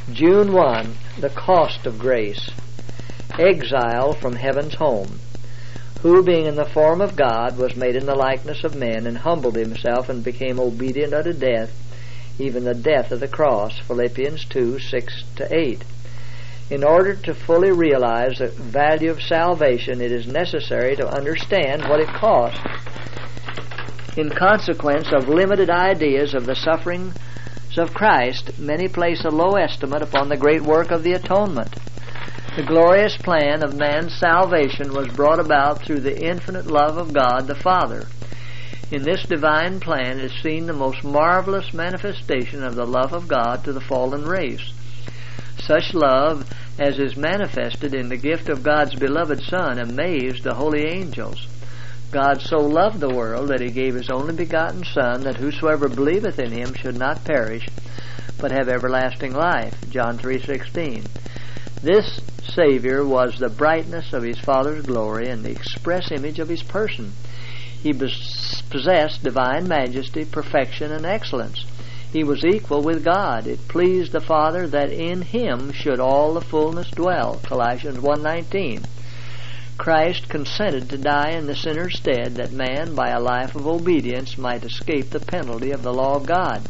June 1, the cost of grace. Exile from heaven's home. Who, being in the form of God, was made in the likeness of men, and humbled himself, and became obedient unto death, even the death of the cross. Philippians 2, 6-8. In order to fully realize the value of salvation, it is necessary to understand what it cost. In consequence of limited ideas of the sufferings of Christ, many place a low estimate upon the great work of the atonement. The glorious plan of man's salvation was brought about through the infinite love of God the Father. In this divine plan is seen the most marvelous manifestation of the love of God to the fallen race. Such love as is manifested in the gift of God's beloved Son amazed the holy angels. God so loved the world that He gave His only begotten Son, that whosoever believeth in Him should not perish, but have everlasting life. John 3:16. This Savior was the brightness of His Father's glory and the express image of His person. He possessed divine majesty, perfection, and excellence. He was equal with God. It pleased the Father that in Him should all the fullness dwell. Colossians 1:19. Christ consented to die in the sinner's stead, that man, by a life of obedience, might escape the penalty of the law of God.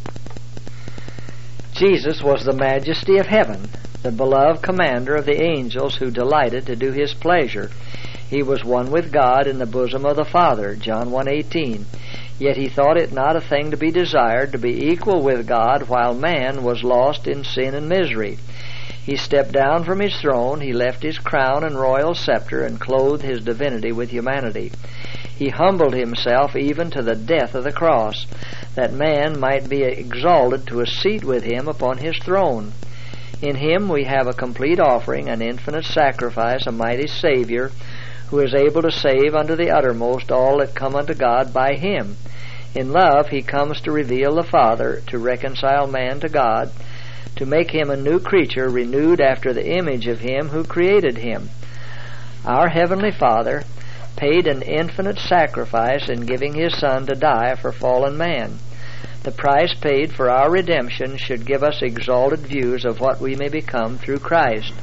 Jesus was the majesty of heaven, the beloved commander of the angels who delighted to do His pleasure. He was one with God in the bosom of the Father, John 1:18. Yet He thought it not a thing to be desired to be equal with God while man was lost in sin and misery. He stepped down from His throne, He left His crown and royal scepter, and clothed His divinity with humanity. He humbled Himself even to the death of the cross, that man might be exalted to a seat with Him upon His throne. In Him we have a complete offering, an infinite sacrifice, a mighty Savior, who is able to save unto the uttermost all that come unto God by Him. In love He comes to reveal the Father, to reconcile man to God, to make him a new creature renewed after the image of Him who created him. Our Heavenly Father paid an infinite sacrifice in giving His Son to die for fallen man. The price paid for our redemption should give us exalted views of what we may become through Christ.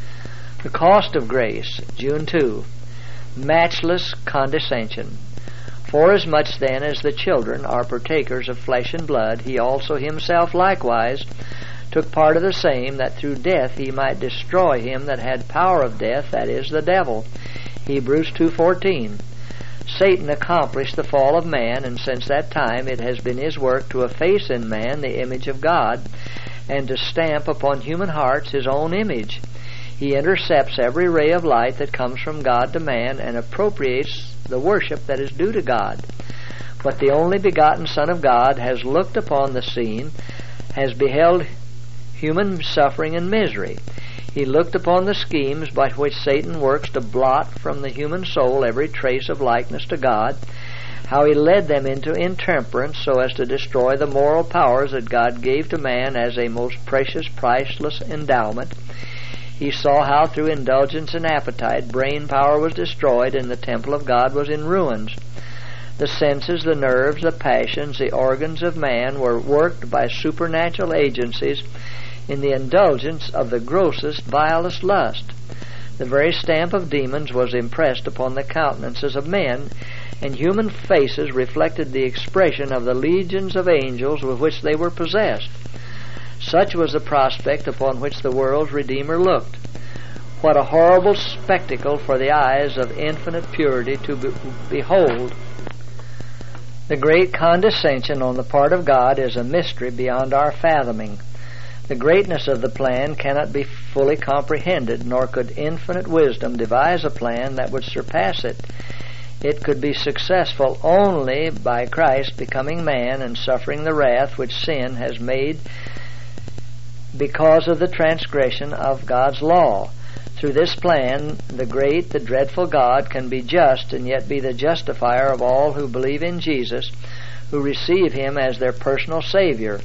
The cost of grace, June 2. Matchless condescension. Forasmuch then as the children are partakers of flesh and blood, He also Himself likewise took part of the same, that through death He might destroy him that had power of death, that is, the devil. Hebrews 2:14. Satan accomplished the fall of man, and since that time it has been his work to efface in man the image of God, and to stamp upon human hearts his own image. He intercepts every ray of light that comes from God to man, and appropriates the worship that is due to God. But the only begotten Son of God has looked upon the scene, has beheld human suffering and misery. He looked upon the schemes by which Satan works to blot from the human soul every trace of likeness to God, how he led them into intemperance so as to destroy the moral powers that God gave to man as a most precious, priceless endowment. He saw how through indulgence and appetite brain power was destroyed and the temple of God was in ruins. The senses, the nerves, the passions, the organs of man were worked by supernatural agencies in the indulgence of the grossest, vilest lust. The very stamp of demons was impressed upon the countenances of men, and human faces reflected the expression of the legions of angels with which they were possessed. Such was the prospect upon which the world's Redeemer looked. What a horrible spectacle for the eyes of infinite purity to behold! The great condescension on the part of God is a mystery beyond our fathoming. The greatness of the plan cannot be fully comprehended, nor could infinite wisdom devise a plan that would surpass it. It could be successful only by Christ becoming man and suffering the wrath which sin has made because of the transgression of God's law. Through this plan, the great, the dreadful God can be just and yet be the justifier of all who believe in Jesus, who receive Him as their personal Savior.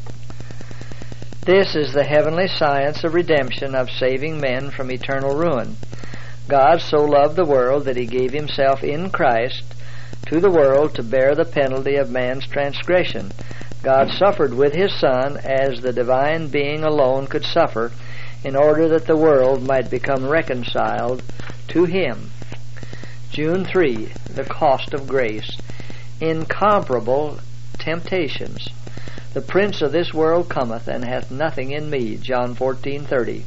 This is the heavenly science of redemption, of saving men from eternal ruin. God so loved the world that He gave Himself in Christ to the world to bear the penalty of man's transgression, God suffered with His Son as the divine being alone could suffer, in order that the world might become reconciled to Him. June 3, the cost of grace. Incomparable temptations. The prince of this world cometh, and hath nothing in me. John 14:30.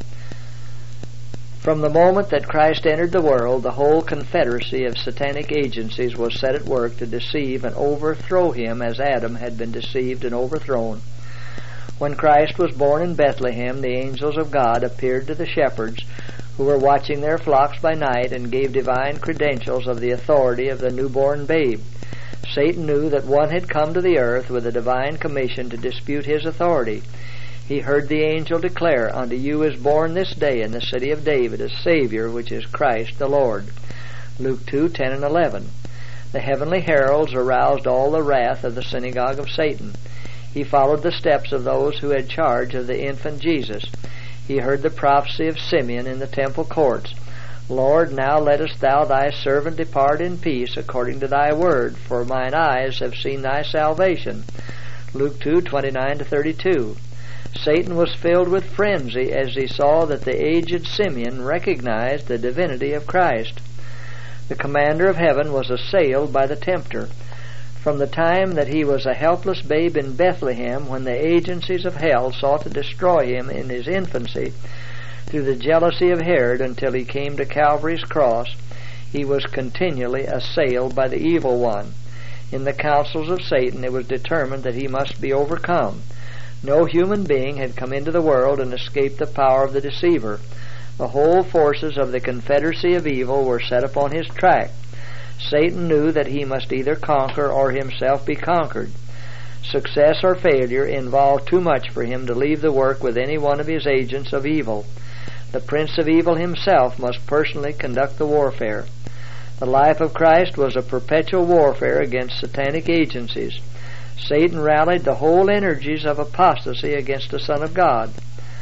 From the moment that Christ entered the world, the whole confederacy of satanic agencies was set at work to deceive and overthrow Him as Adam had been deceived and overthrown. When Christ was born in Bethlehem, the angels of God appeared to the shepherds who were watching their flocks by night and gave divine credentials of the authority of the newborn babe. Satan knew that one had come to the earth with a divine commission to dispute his authority. He heard the angel declare, "Unto you is born this day in the city of David a Savior, which is Christ the Lord." Luke 2:10 and 11. The heavenly heralds aroused all the wrath of the synagogue of Satan. He followed the steps of those who had charge of the infant Jesus. He heard the prophecy of Simeon in the temple courts. "Lord, now lettest thou thy servant depart in peace according to thy word, for mine eyes have seen thy salvation." Luke 2:29-32. Satan was filled with frenzy as he saw that the aged Simeon recognized the divinity of Christ. The commander of heaven was assailed by the tempter. From the time that he was a helpless babe in Bethlehem, when the agencies of hell sought to destroy him in his infancy, through the jealousy of Herod until he came to Calvary's cross, he was continually assailed by the evil one. In the counsels of Satan it was determined that he must be overcome. No human being had come into the world and escaped the power of the deceiver. The whole forces of the confederacy of evil were set upon his track. Satan knew that he must either conquer or himself be conquered. Success or failure involved too much for him to leave the work with any one of his agents of evil. The Prince of Evil himself must personally conduct the warfare. The life of Christ was a perpetual warfare against satanic agencies. Satan rallied the whole energies of apostasy against the Son of God.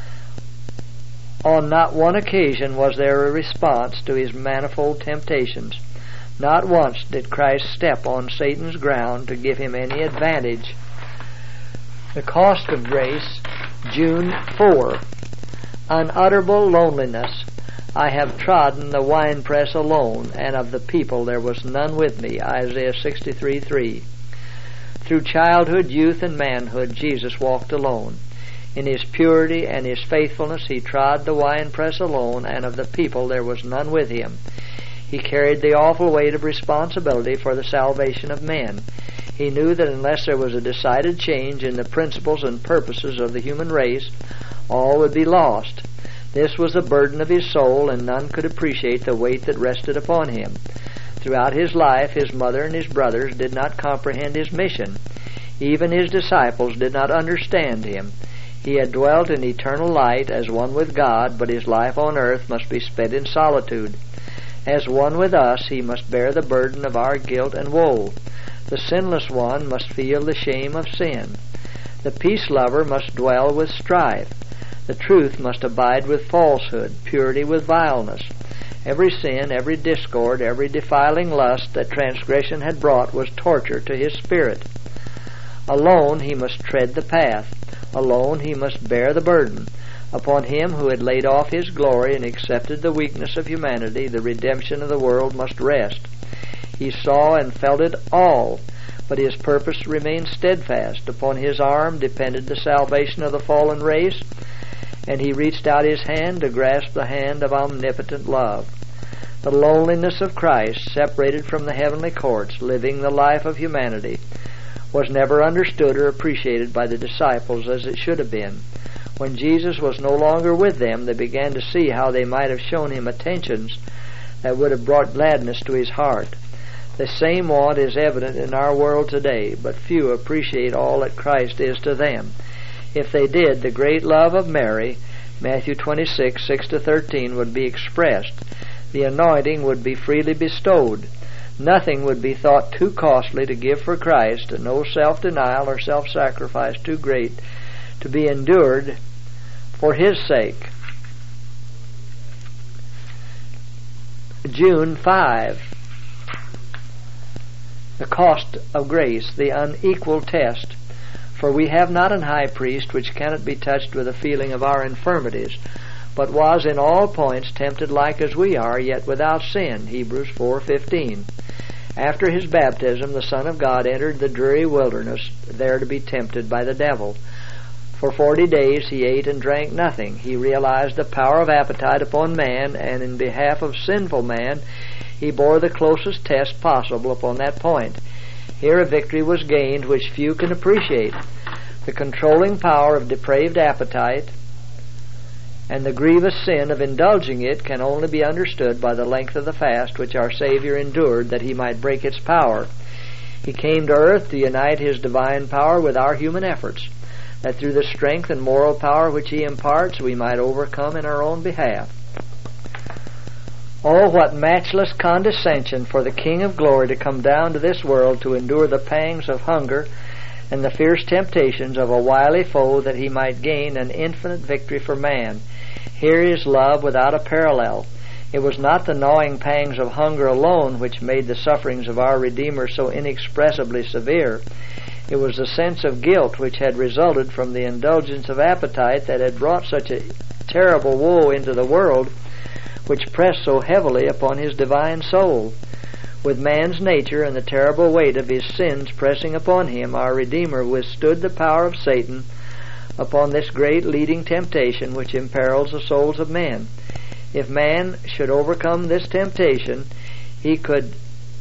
On not one occasion was there a response to his manifold temptations. Not once did Christ step on Satan's ground to give him any advantage. The cost of grace, June 4. Unutterable loneliness. I have trodden the winepress alone, and of the people there was none with me. Isaiah 63:3. Through childhood, youth, and manhood, Jesus walked alone. In His purity and His faithfulness, He trod the winepress alone, and of the people there was none with Him. He carried the awful weight of responsibility for the salvation of men. He knew that unless there was a decided change in the principles and purposes of the human race, all would be lost. This was the burden of His soul, and none could appreciate the weight that rested upon Him. Throughout His life, His mother and His brothers did not comprehend His mission. Even His disciples did not understand Him. He had dwelt in eternal light as one with God, but His life on earth must be spent in solitude. As one with us, He must bear the burden of our guilt and woe. The sinless one must feel the shame of sin. The peace lover must dwell with strife. The truth must abide with falsehood, purity with vileness. Every sin, every discord, every defiling lust that transgression had brought was torture to his spirit. Alone he must tread the path. Alone he must bear the burden. Upon Him who had laid off His glory and accepted the weakness of humanity, the redemption of the world must rest. He saw and felt it all, but His purpose remained steadfast. Upon His arm depended the salvation of the fallen race, and He reached out His hand to grasp the hand of omnipotent love. The loneliness of Christ, separated from the heavenly courts, living the life of humanity, was never understood or appreciated by the disciples as it should have been. When Jesus was no longer with them, they began to see how they might have shown Him attentions that would have brought gladness to His heart. The same want is evident in our world today, but few appreciate all that Christ is to them. If they did, the great love of Mary, Matthew 26:6-13, would be expressed. The anointing would be freely bestowed. Nothing would be thought too costly to give for Christ, and no self-denial or self-sacrifice too great to be endured for His sake. June 5. The cost of grace, the unequal test. For we have not an high priest which cannot be touched with the feeling of our infirmities, but was in all points tempted like as we are, yet without sin. Hebrews 4:15. After his baptism, the Son of God entered the dreary wilderness, there to be tempted by the devil. For 40 days he ate and drank nothing. He realized the power of appetite upon man, and in behalf of sinful man, he bore the closest test possible upon that point. Here a victory was gained which few can appreciate. The controlling power of depraved appetite and the grievous sin of indulging it can only be understood by the length of the fast which our Savior endured that he might break its power. He came to earth to unite his divine power with our human efforts, that through the strength and moral power which he imparts we might overcome in our own behalf. Oh, what matchless condescension for the King of Glory to come down to this world to endure the pangs of hunger and the fierce temptations of a wily foe that he might gain an infinite victory for man. Here is love without a parallel. It was not the gnawing pangs of hunger alone which made the sufferings of our Redeemer so inexpressibly severe. It was the sense of guilt which had resulted from the indulgence of appetite that had brought such a terrible woe into the world, which pressed so heavily upon his divine soul. With man's nature and the terrible weight of his sins pressing upon him, our Redeemer withstood the power of Satan upon this great leading temptation which imperils the souls of men. If man should overcome this temptation, he could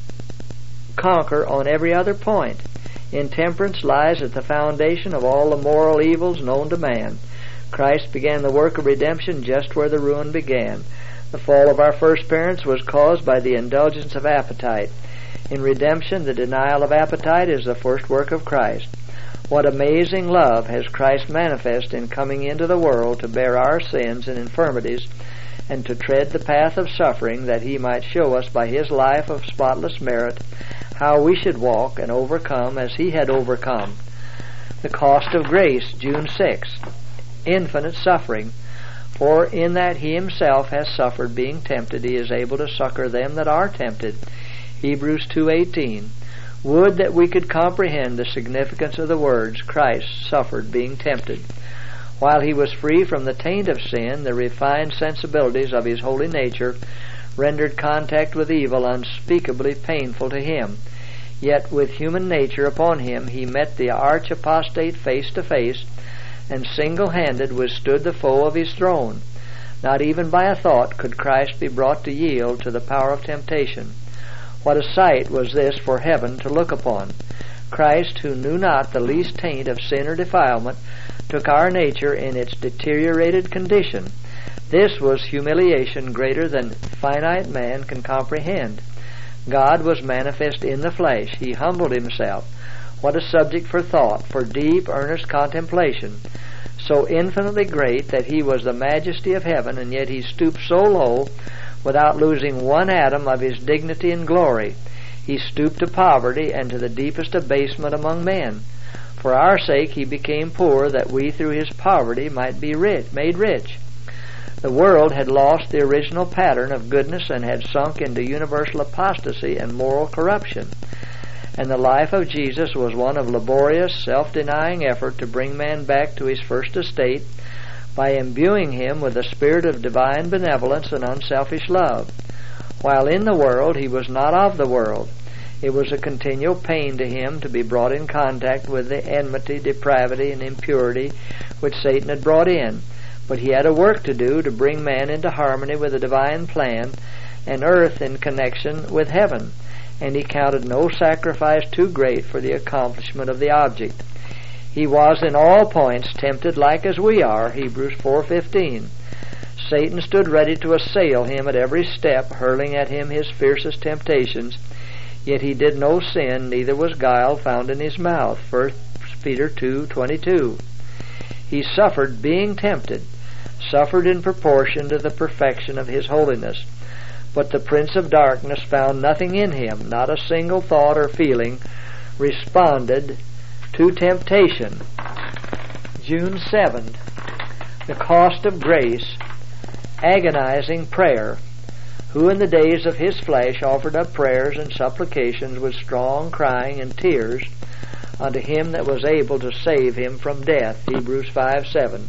conquer on every other point. Intemperance lies at the foundation of all the moral evils known to man. Christ began the work of redemption just where the ruin began. The fall of our first parents was caused by the indulgence of appetite. In redemption, the denial of appetite is the first work of Christ. What amazing love has Christ manifest in coming into the world to bear our sins and infirmities and to tread the path of suffering, that he might show us by his life of spotless merit how we should walk and overcome as he had overcome. The cost of grace, June 6. Infinite suffering. For in that he himself has suffered being tempted, he is able to succor them that are tempted. Hebrews 2:18. Would that we could comprehend the significance of the words, Christ suffered being tempted. While he was free from the taint of sin, the refined sensibilities of his holy nature rendered contact with evil unspeakably painful to him. Yet with human nature upon him, he met the arch apostate face to face, and single-handed withstood the foe of his throne. Not even by a thought could Christ be brought to yield to the power of temptation. What a sight was this for heaven to look upon! Christ, who knew not the least taint of sin or defilement, took our nature in its deteriorated condition. This was humiliation greater than finite man can comprehend. God was manifest in the flesh. He humbled himself. What a subject for thought, for deep, earnest contemplation. So infinitely great that he was the majesty of heaven, and yet he stooped so low without losing one atom of his dignity and glory. He stooped to poverty and to the deepest abasement among men. For our sake he became poor, that we through his poverty might be made rich. The world had lost the original pattern of goodness and had sunk into universal apostasy and moral corruption. And the life of Jesus was one of laborious, self-denying effort to bring man back to his first estate by imbuing him with the spirit of divine benevolence and unselfish love. While in the world, he was not of the world. It was a continual pain to him to be brought in contact with the enmity, depravity, and impurity which Satan had brought in. But he had a work to do to bring man into harmony with the divine plan and earth in connection with heaven. And he counted no sacrifice too great for the accomplishment of the object. He was in all points tempted like as we are, Hebrews 4:15. Satan stood ready to assail him at every step, hurling at him his fiercest temptations. Yet he did no sin, neither was guile found in his mouth, 1 Peter 2:22. He suffered being tempted, suffered in proportion to the perfection of his holiness. But the prince of darkness found nothing in him, not a single thought or feeling responded to temptation. June 7. The cost of grace, agonizing prayer. Who in the days of his flesh offered up prayers and supplications with strong crying and tears, unto him that was able to save him from death. Hebrews 5:7.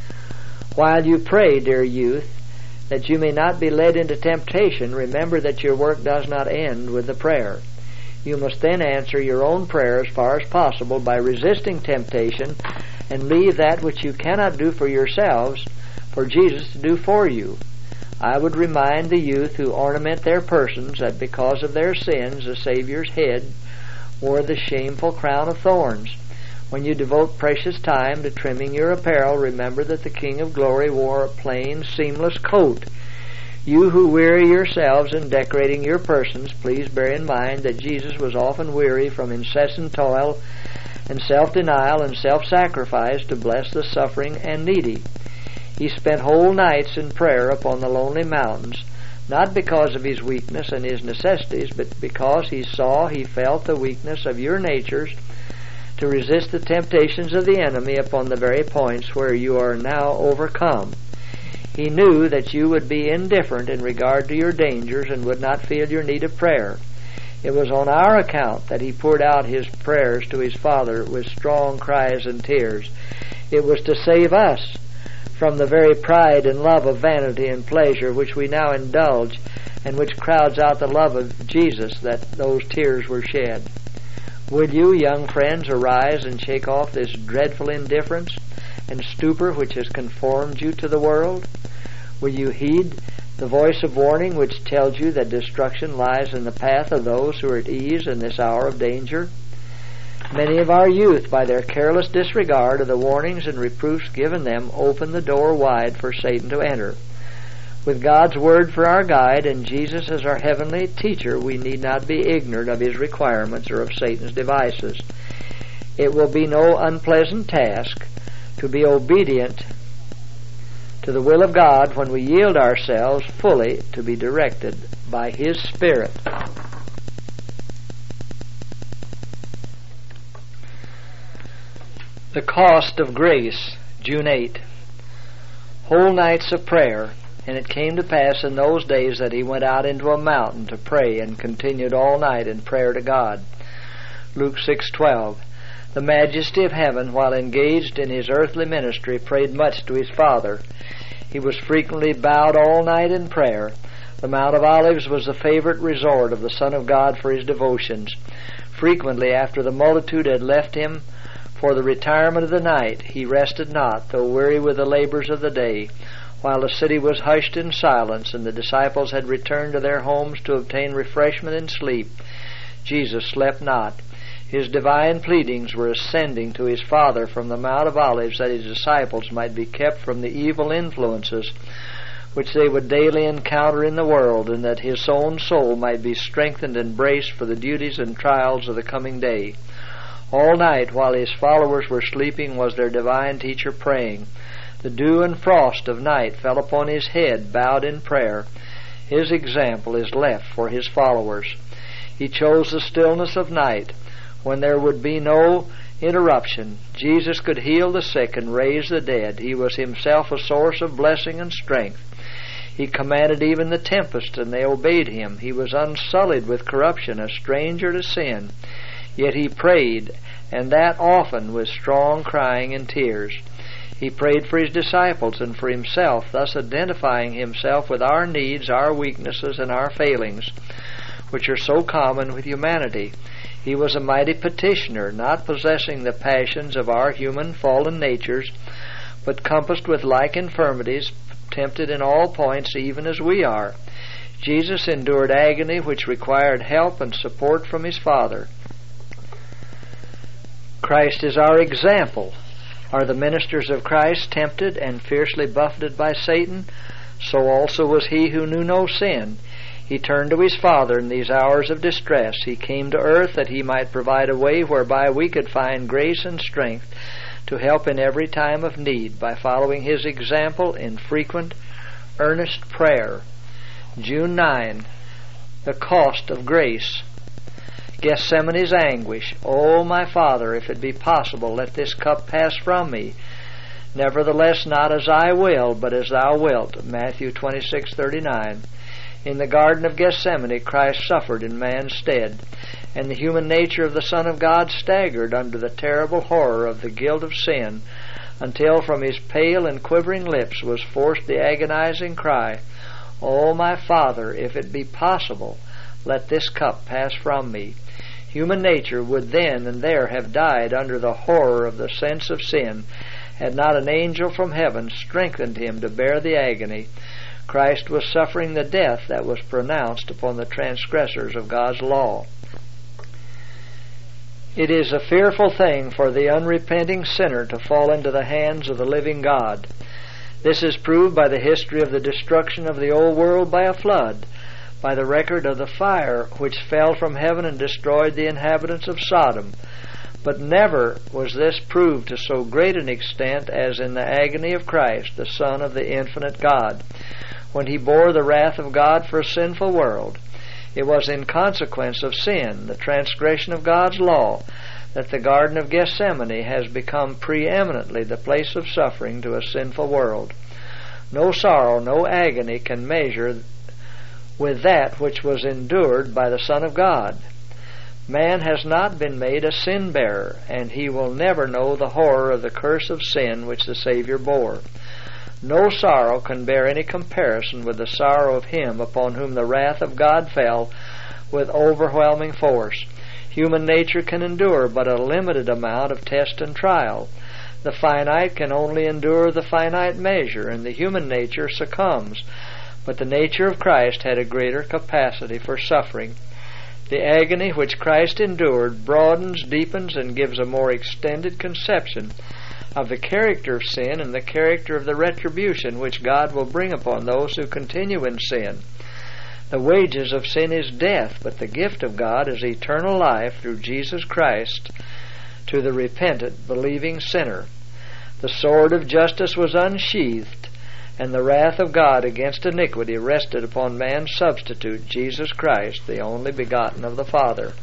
While you pray, dear youth, that you may not be led into temptation, remember that your work does not end with the prayer. You must then answer your own prayer as far as possible by resisting temptation and leave that which you cannot do for yourselves for Jesus to do for you. I would remind the youth who ornament their persons that because of their sins the Savior's head wore the shameful crown of thorns. When you devote precious time to trimming your apparel, remember that the King of Glory wore a plain, seamless coat. You who weary yourselves in decorating your persons, please bear in mind that Jesus was often weary from incessant toil and self-denial and self-sacrifice to bless the suffering and needy. He spent whole nights in prayer upon the lonely mountains, not because of his weakness and his necessities, but because he felt the weakness of your natures to resist the temptations of the enemy upon the very points where you are now overcome. He knew that you would be indifferent in regard to your dangers and would not feel your need of prayer. It was on our account that he poured out his prayers to his Father with strong cries and tears. It was to save us from the very pride and love of vanity and pleasure which we now indulge and which crowds out the love of Jesus that those tears were shed. Will you, young friends, arise and shake off this dreadful indifference and stupor which has conformed you to the world? Will you heed the voice of warning which tells you that destruction lies in the path of those who are at ease in this hour of danger? Many of our youth, by their careless disregard of the warnings and reproofs given them, open the door wide for Satan to enter. With God's Word for our guide and Jesus as our heavenly teacher, we need not be ignorant of his requirements or of Satan's devices. It will be no unpleasant task to be obedient to the will of God when we yield ourselves fully to be directed by his Spirit. The cost of grace, June 8. Whole nights of prayer. And it came to pass in those days that he went out into a mountain to pray and continued all night in prayer to God. Luke 6:12. The Majesty of heaven, while engaged in his earthly ministry, prayed much to his Father. He was frequently bowed all night in prayer. The Mount of Olives was the favorite resort of the Son of God for his devotions. Frequently, after the multitude had left him for the retirement of the night, he rested not, though weary with the labors of the day. While the city was hushed in silence and the disciples had returned to their homes to obtain refreshment and sleep, Jesus slept not. His divine pleadings were ascending to his Father from the Mount of Olives that his disciples might be kept from the evil influences which they would daily encounter in the world, and that his own soul might be strengthened and braced for the duties and trials of the coming day. All night, while his followers were sleeping, was their divine teacher praying. The dew and frost of night fell upon his head, bowed in prayer. His example is left for his followers. He chose the stillness of night, when there would be no interruption. Jesus could heal the sick and raise the dead. He was himself a source of blessing and strength. He commanded even the tempest, and they obeyed him. He was unsullied with corruption, a stranger to sin. Yet he prayed, and that often with strong crying and tears. He prayed for his disciples and for himself, thus identifying himself with our needs, our weaknesses, and our failings, which are so common with humanity. He was a mighty petitioner, not possessing the passions of our human fallen natures, but compassed with like infirmities, tempted in all points even as we are. Jesus endured agony which required help and support from his Father. Christ is our example. Are the ministers of Christ tempted and fiercely buffeted by Satan? So also was he who knew no sin. He turned to his Father in these hours of distress. He came to earth that he might provide a way whereby we could find grace and strength to help in every time of need by following his example in frequent, earnest prayer. June 9. The cost of grace. Gethsemane's anguish. O my Father, if it be possible, let this cup pass from me. Nevertheless, not as I will, but as thou wilt. Matthew 26:39. In the Garden of Gethsemane, Christ suffered in man's stead. and the human nature of the Son of God staggered under the terrible horror of the guilt of sin, until from his pale and quivering lips was forced the agonizing cry, "O my Father, if it be possible, let this cup pass from me." Human nature would then and there have died under the horror of the sense of sin, had not an angel from heaven strengthened him to bear the agony. Christ was suffering the death that was pronounced upon the transgressors of God's law. It is a fearful thing for the unrepenting sinner to fall into the hands of the living God. This is proved by the history of the destruction of the old world by a flood, by the record of the fire which fell from heaven and destroyed the inhabitants of Sodom. But never was this proved to so great an extent as in the agony of Christ, the Son of the infinite God, when he bore the wrath of God for a sinful world. It was in consequence of sin, the transgression of God's law, that the Garden of Gethsemane has become preeminently the place of suffering to a sinful world. No sorrow, no agony can measure with that which was endured by the Son of God. Man has not been made a sin-bearer, and he will never know the horror of the curse of sin which the Savior bore. No sorrow can bear any comparison with the sorrow of him upon whom the wrath of God fell with overwhelming force. Human nature can endure but a limited amount of test and trial. The finite can only endure the finite measure, and the human nature succumbs. But the nature of Christ had a greater capacity for suffering. The agony which Christ endured broadens, deepens, and gives a more extended conception of the character of sin and the character of the retribution which God will bring upon those who continue in sin. The wages of sin is death, but the gift of God is eternal life through Jesus Christ to the repentant, believing sinner. The sword of justice was unsheathed, and the wrath of God against iniquity rested upon man's substitute, Jesus Christ, the only begotten of the Father.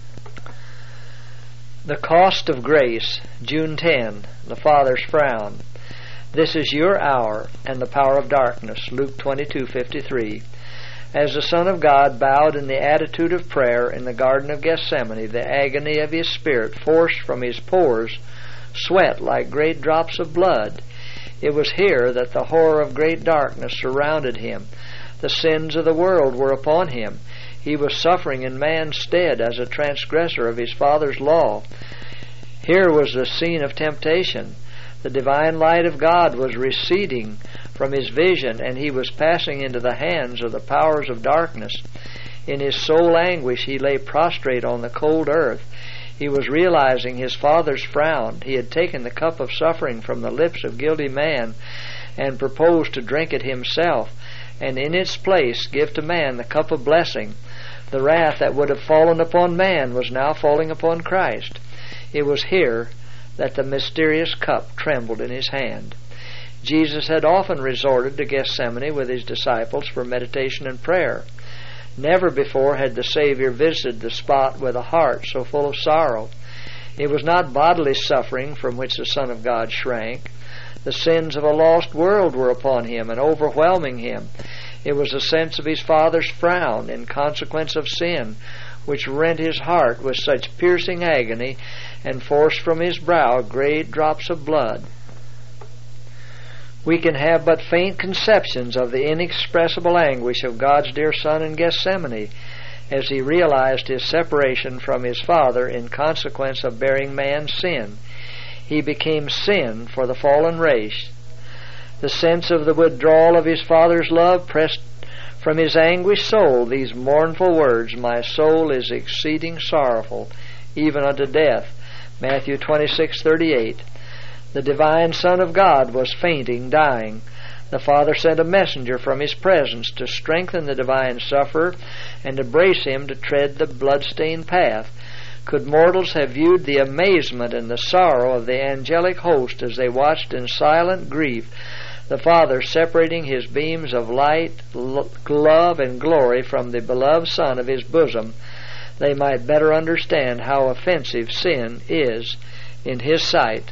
The cost of grace, June 10, the Father's frown. This is your hour and the power of darkness, Luke 22:53. As the Son of God bowed in the attitude of prayer in the Garden of Gethsemane, the agony of his spirit forced from his pores sweat like great drops of blood. It was here that the horror of great darkness surrounded him. The sins of the world were upon him. He was suffering in man's stead as a transgressor of his Father's law. Here was the scene of temptation. The divine light of God was receding from his vision, and he was passing into the hands of the powers of darkness. In his soul anguish he lay prostrate on the cold earth. He was realizing his Father's frown. He had taken the cup of suffering from the lips of guilty man and proposed to drink it himself, and in its place give to man the cup of blessing. The wrath that would have fallen upon man was now falling upon Christ. It was here that the mysterious cup trembled in his hand. Jesus had often resorted to Gethsemane with his disciples for meditation and prayer. Never before had the Savior visited the spot with a heart so full of sorrow. It was not bodily suffering from which the Son of God shrank. The sins of a lost world were upon him and overwhelming him. It was a sense of his Father's frown in consequence of sin, which rent his heart with such piercing agony and forced from his brow great drops of blood. We can have but faint conceptions of the inexpressible anguish of God's dear Son in Gethsemane as he realized his separation from his Father in consequence of bearing man's sin. He became sin for the fallen race. The sense of the withdrawal of his Father's love pressed from his anguished soul these mournful words, "My soul is exceeding sorrowful, even unto death." Matthew 26:38. The divine Son of God was fainting, dying. The Father sent a messenger from his presence to strengthen the divine sufferer and to brace him to tread the blood-stained path. Could mortals have viewed the amazement and the sorrow of the angelic host as they watched in silent grief the Father separating his beams of light, love, and glory from the beloved Son of his bosom, they might better understand how offensive sin is in his sight.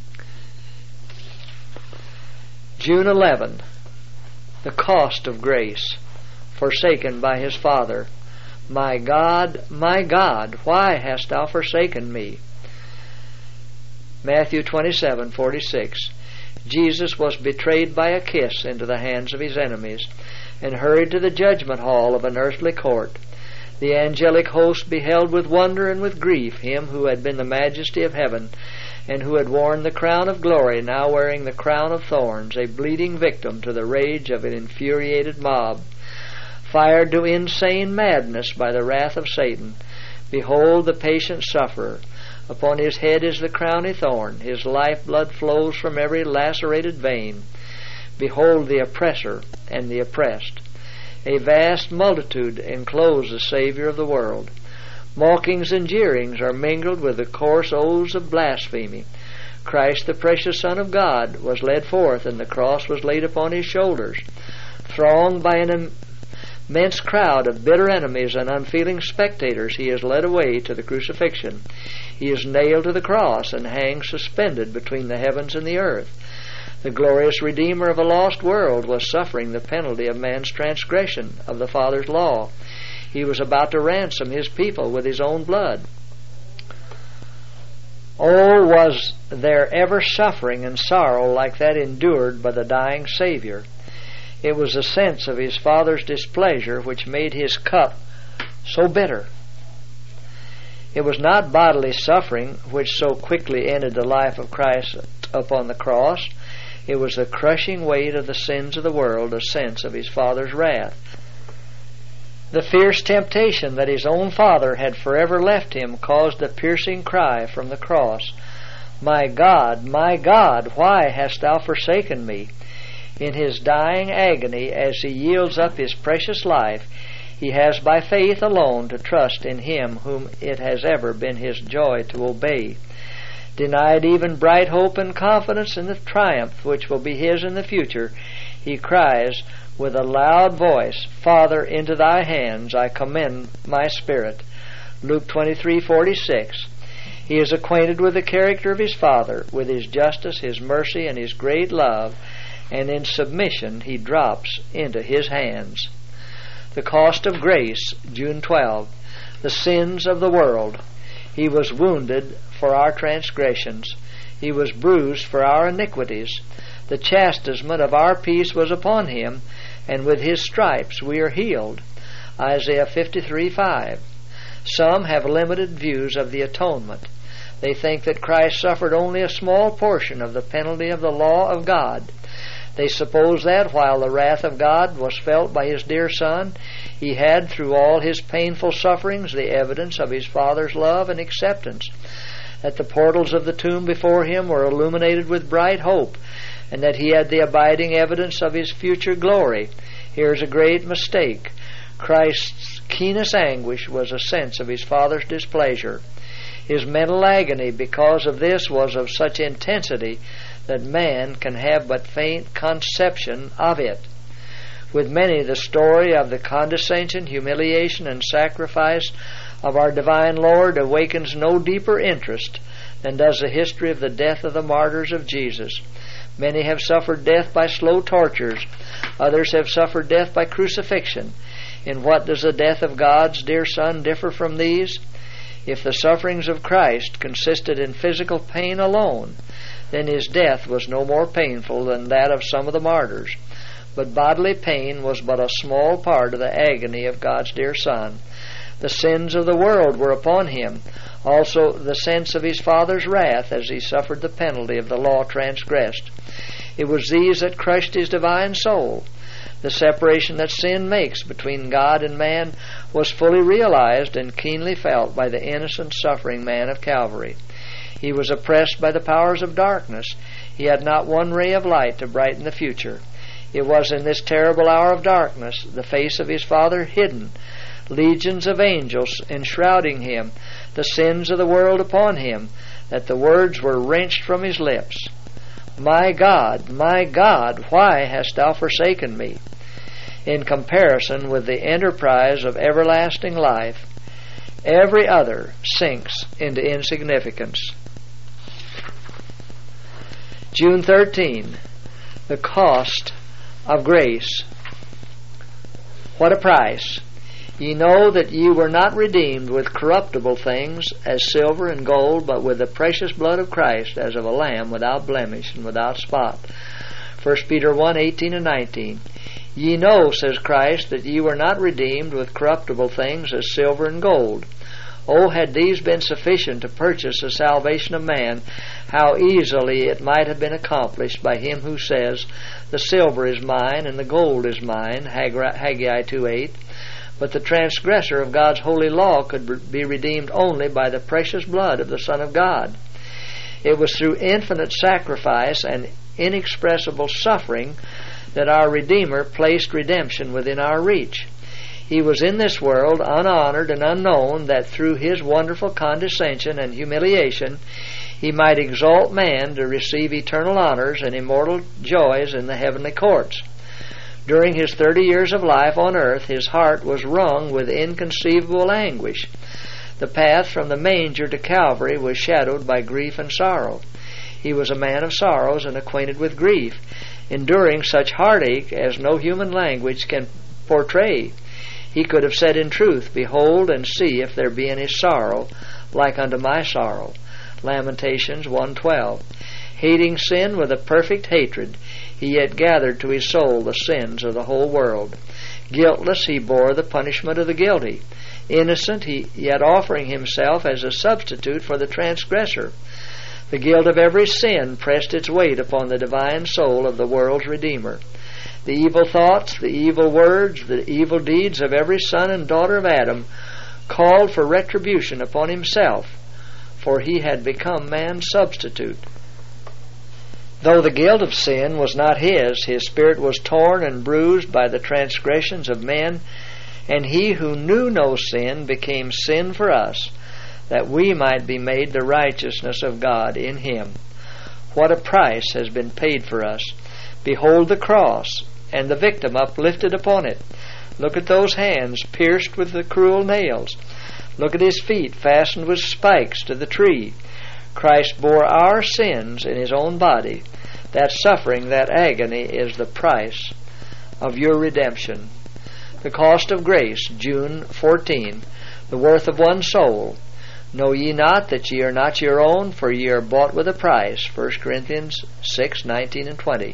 June 11, the cost of grace, forsaken by his Father. my God, why hast thou forsaken me?" Matthew 27:46. Jesus was betrayed by a kiss into the hands of his enemies and hurried to the judgment hall of an earthly court. The angelic host beheld with wonder and with grief him who had been the majesty of heaven and who had worn the crown of glory, now wearing the crown of thorns, a bleeding victim to the rage of an infuriated mob. Fired to insane madness by the wrath of Satan, behold the patient sufferer. Upon his head is the crown of thorn. His lifeblood flows from every lacerated vein. Behold the oppressor and the oppressed. A vast multitude enclose the Savior of the world. Mockings and jeerings are mingled with the coarse oaths of blasphemy. Christ, the precious Son of God, was led forth, and the cross was laid upon his shoulders. Thronged by an immense crowd of bitter enemies and unfeeling spectators, he is led away to the crucifixion. He is nailed to the cross and hangs suspended between the heavens and the earth. The glorious Redeemer of a lost world was suffering the penalty of man's transgression of the Father's law. He was about to ransom his people with his own blood. Oh, was there ever suffering and sorrow like that endured by the dying Savior? It was a sense of his Father's displeasure which made his cup so bitter. It was not bodily suffering which so quickly ended the life of Christ upon the cross. It was the crushing weight of the sins of the world, a sense of his Father's wrath. The fierce temptation that his own Father had forever left him caused a piercing cry from the cross, my God, why hast thou forsaken me?" In his dying agony, as he yields up his precious life, he has by faith alone to trust in him whom it has ever been his joy to obey. Denied even bright hope and confidence in the triumph which will be his in the future, he cries with a loud voice, "Father, into thy hands I commend my spirit." Luke 23:46. He is acquainted with the character of his Father, with his justice, his mercy, and his great love, and in submission he drops into his hands. The cost of grace, June 12. The sins of the world. He was wounded for our transgressions. He was bruised for our iniquities. The chastisement of our peace was upon him, and with his stripes we are healed. Isaiah 53:5. Some have limited views of the atonement. They think that Christ suffered only a small portion of the penalty of the law of God. They suppose that while the wrath of God was felt by his dear Son, he had, through all his painful sufferings, the evidence of his Father's love and acceptance, that the portals of the tomb before him were illuminated with bright hope, and that he had the abiding evidence of his future glory. Here's a great mistake. Christ's keenest anguish was a sense of his Father's displeasure. His mental agony because of this was of such intensity that man can have but faint conception of it. With many, the story of the condescension, humiliation, and sacrifice of our divine Lord awakens no deeper interest than does the history of the death of the martyrs of Jesus. Many have suffered death by slow tortures. Others have suffered death by crucifixion. In what does the death of God's dear Son differ from these? If the sufferings of Christ consisted in physical pain alone, then his death was no more painful than that of some of the martyrs. But bodily pain was but a small part of the agony of God's dear Son. The sins of the world were upon him, also the sense of his Father's wrath as he suffered the penalty of the law transgressed. It was these that crushed his divine soul. The separation that sin makes between God and man was fully realized and keenly felt by the innocent suffering man of Calvary. He was oppressed by the powers of darkness. He had not one ray of light to brighten the future. It was in this terrible hour of darkness, the face of his Father hidden, legions of angels enshrouding him, the sins of the world upon him, that the words were wrenched from his lips. My God, why hast thou forsaken me?" In comparison with the enterprise of everlasting life, every other sinks into insignificance. June 13. The cost of grace. What a price! Ye know that ye were not redeemed with corruptible things, as silver and gold, but with the precious blood of Christ, as of a lamb, without blemish and without spot. 1 Peter 1:18 and 19. Ye know, says Christ, that ye were not redeemed with corruptible things, as silver and gold. Oh, had these been sufficient to purchase the salvation of man, how easily it might have been accomplished by him who says, the silver is mine and the gold is mine, Haggai 2:8. But the transgressor of God's holy law could be redeemed only by the precious blood of the Son of God. It was through infinite sacrifice and inexpressible suffering that our Redeemer placed redemption within our reach. He was in this world unhonored and unknown, that through his wonderful condescension and humiliation he might exalt man to receive eternal honors and immortal joys in the heavenly courts. During his 30 years of life on earth, his heart was wrung with inconceivable anguish. The path from the manger to Calvary was shadowed by grief and sorrow. He was a man of sorrows and acquainted with grief, enduring such heartache as no human language can portray. He could have said in truth, Behold and see if there be any sorrow like unto my sorrow. Lamentations 1:12. Hating sin with a perfect hatred, he yet gathered to his soul the sins of the whole world. Guiltless, he bore the punishment of the guilty. Innocent, he yet offering himself as a substitute for the transgressor. The guilt of every sin pressed its weight upon the divine soul of the world's Redeemer. The evil thoughts, the evil words, the evil deeds of every son and daughter of Adam called for retribution upon himself, for he had become man's substitute. Though the guilt of sin was not his spirit was torn and bruised by the transgressions of men, and he who knew no sin became sin for us, that we might be made the righteousness of God in him. What a price has been paid for us! Behold the cross, and the victim uplifted upon it. Look at those hands pierced with the cruel nails. Look at his feet fastened with spikes to the tree. Christ bore our sins in his own body. That suffering, that agony is the price of your redemption. The cost of grace, June 14. The worth of one soul. Know ye not that ye are not your own, for ye are bought with a price, 1 Corinthians 6:19 and 20.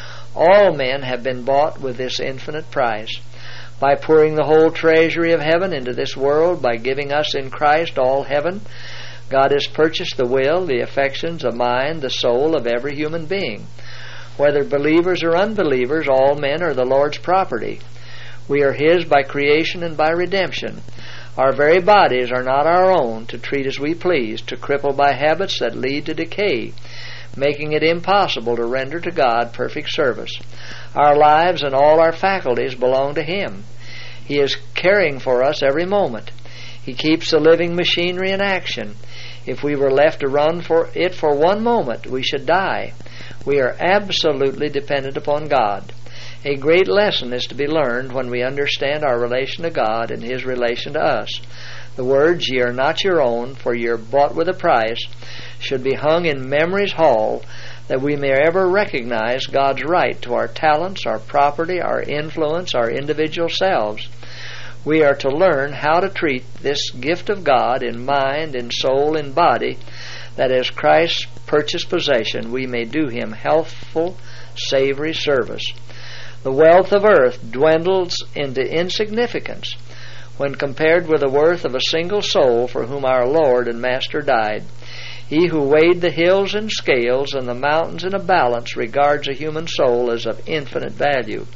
All men have been bought with this infinite price. By pouring the whole treasury of heaven into this world, by giving us in Christ all heaven, God has purchased the will, the affections, the mind, the soul of every human being. Whether believers or unbelievers, all men are the Lord's property. We are his by creation and by redemption. Our very bodies are not our own to treat as we please, to cripple by habits that lead to decay, making it impossible to render to God perfect service. Our lives and all our faculties belong to him. He is caring for us every moment. He keeps the living machinery in action. If we were left to run for it for one moment, we should die. We are absolutely dependent upon God. A great lesson is to be learned when we understand our relation to God and his relation to us. The words, ye are not your own, for ye are bought with a price, should be hung in memory's hall, that we may ever recognize God's right to our talents, our property, our influence, our individual selves. We are to learn how to treat this gift of God in mind, in soul, in body, that as Christ's purchased possession we may do him healthful, savory service. The wealth of earth dwindles into insignificance when compared with the worth of a single soul for whom our Lord and Master died. He who weighed the hills in scales and the mountains in a balance regards a human soul as of infinite value.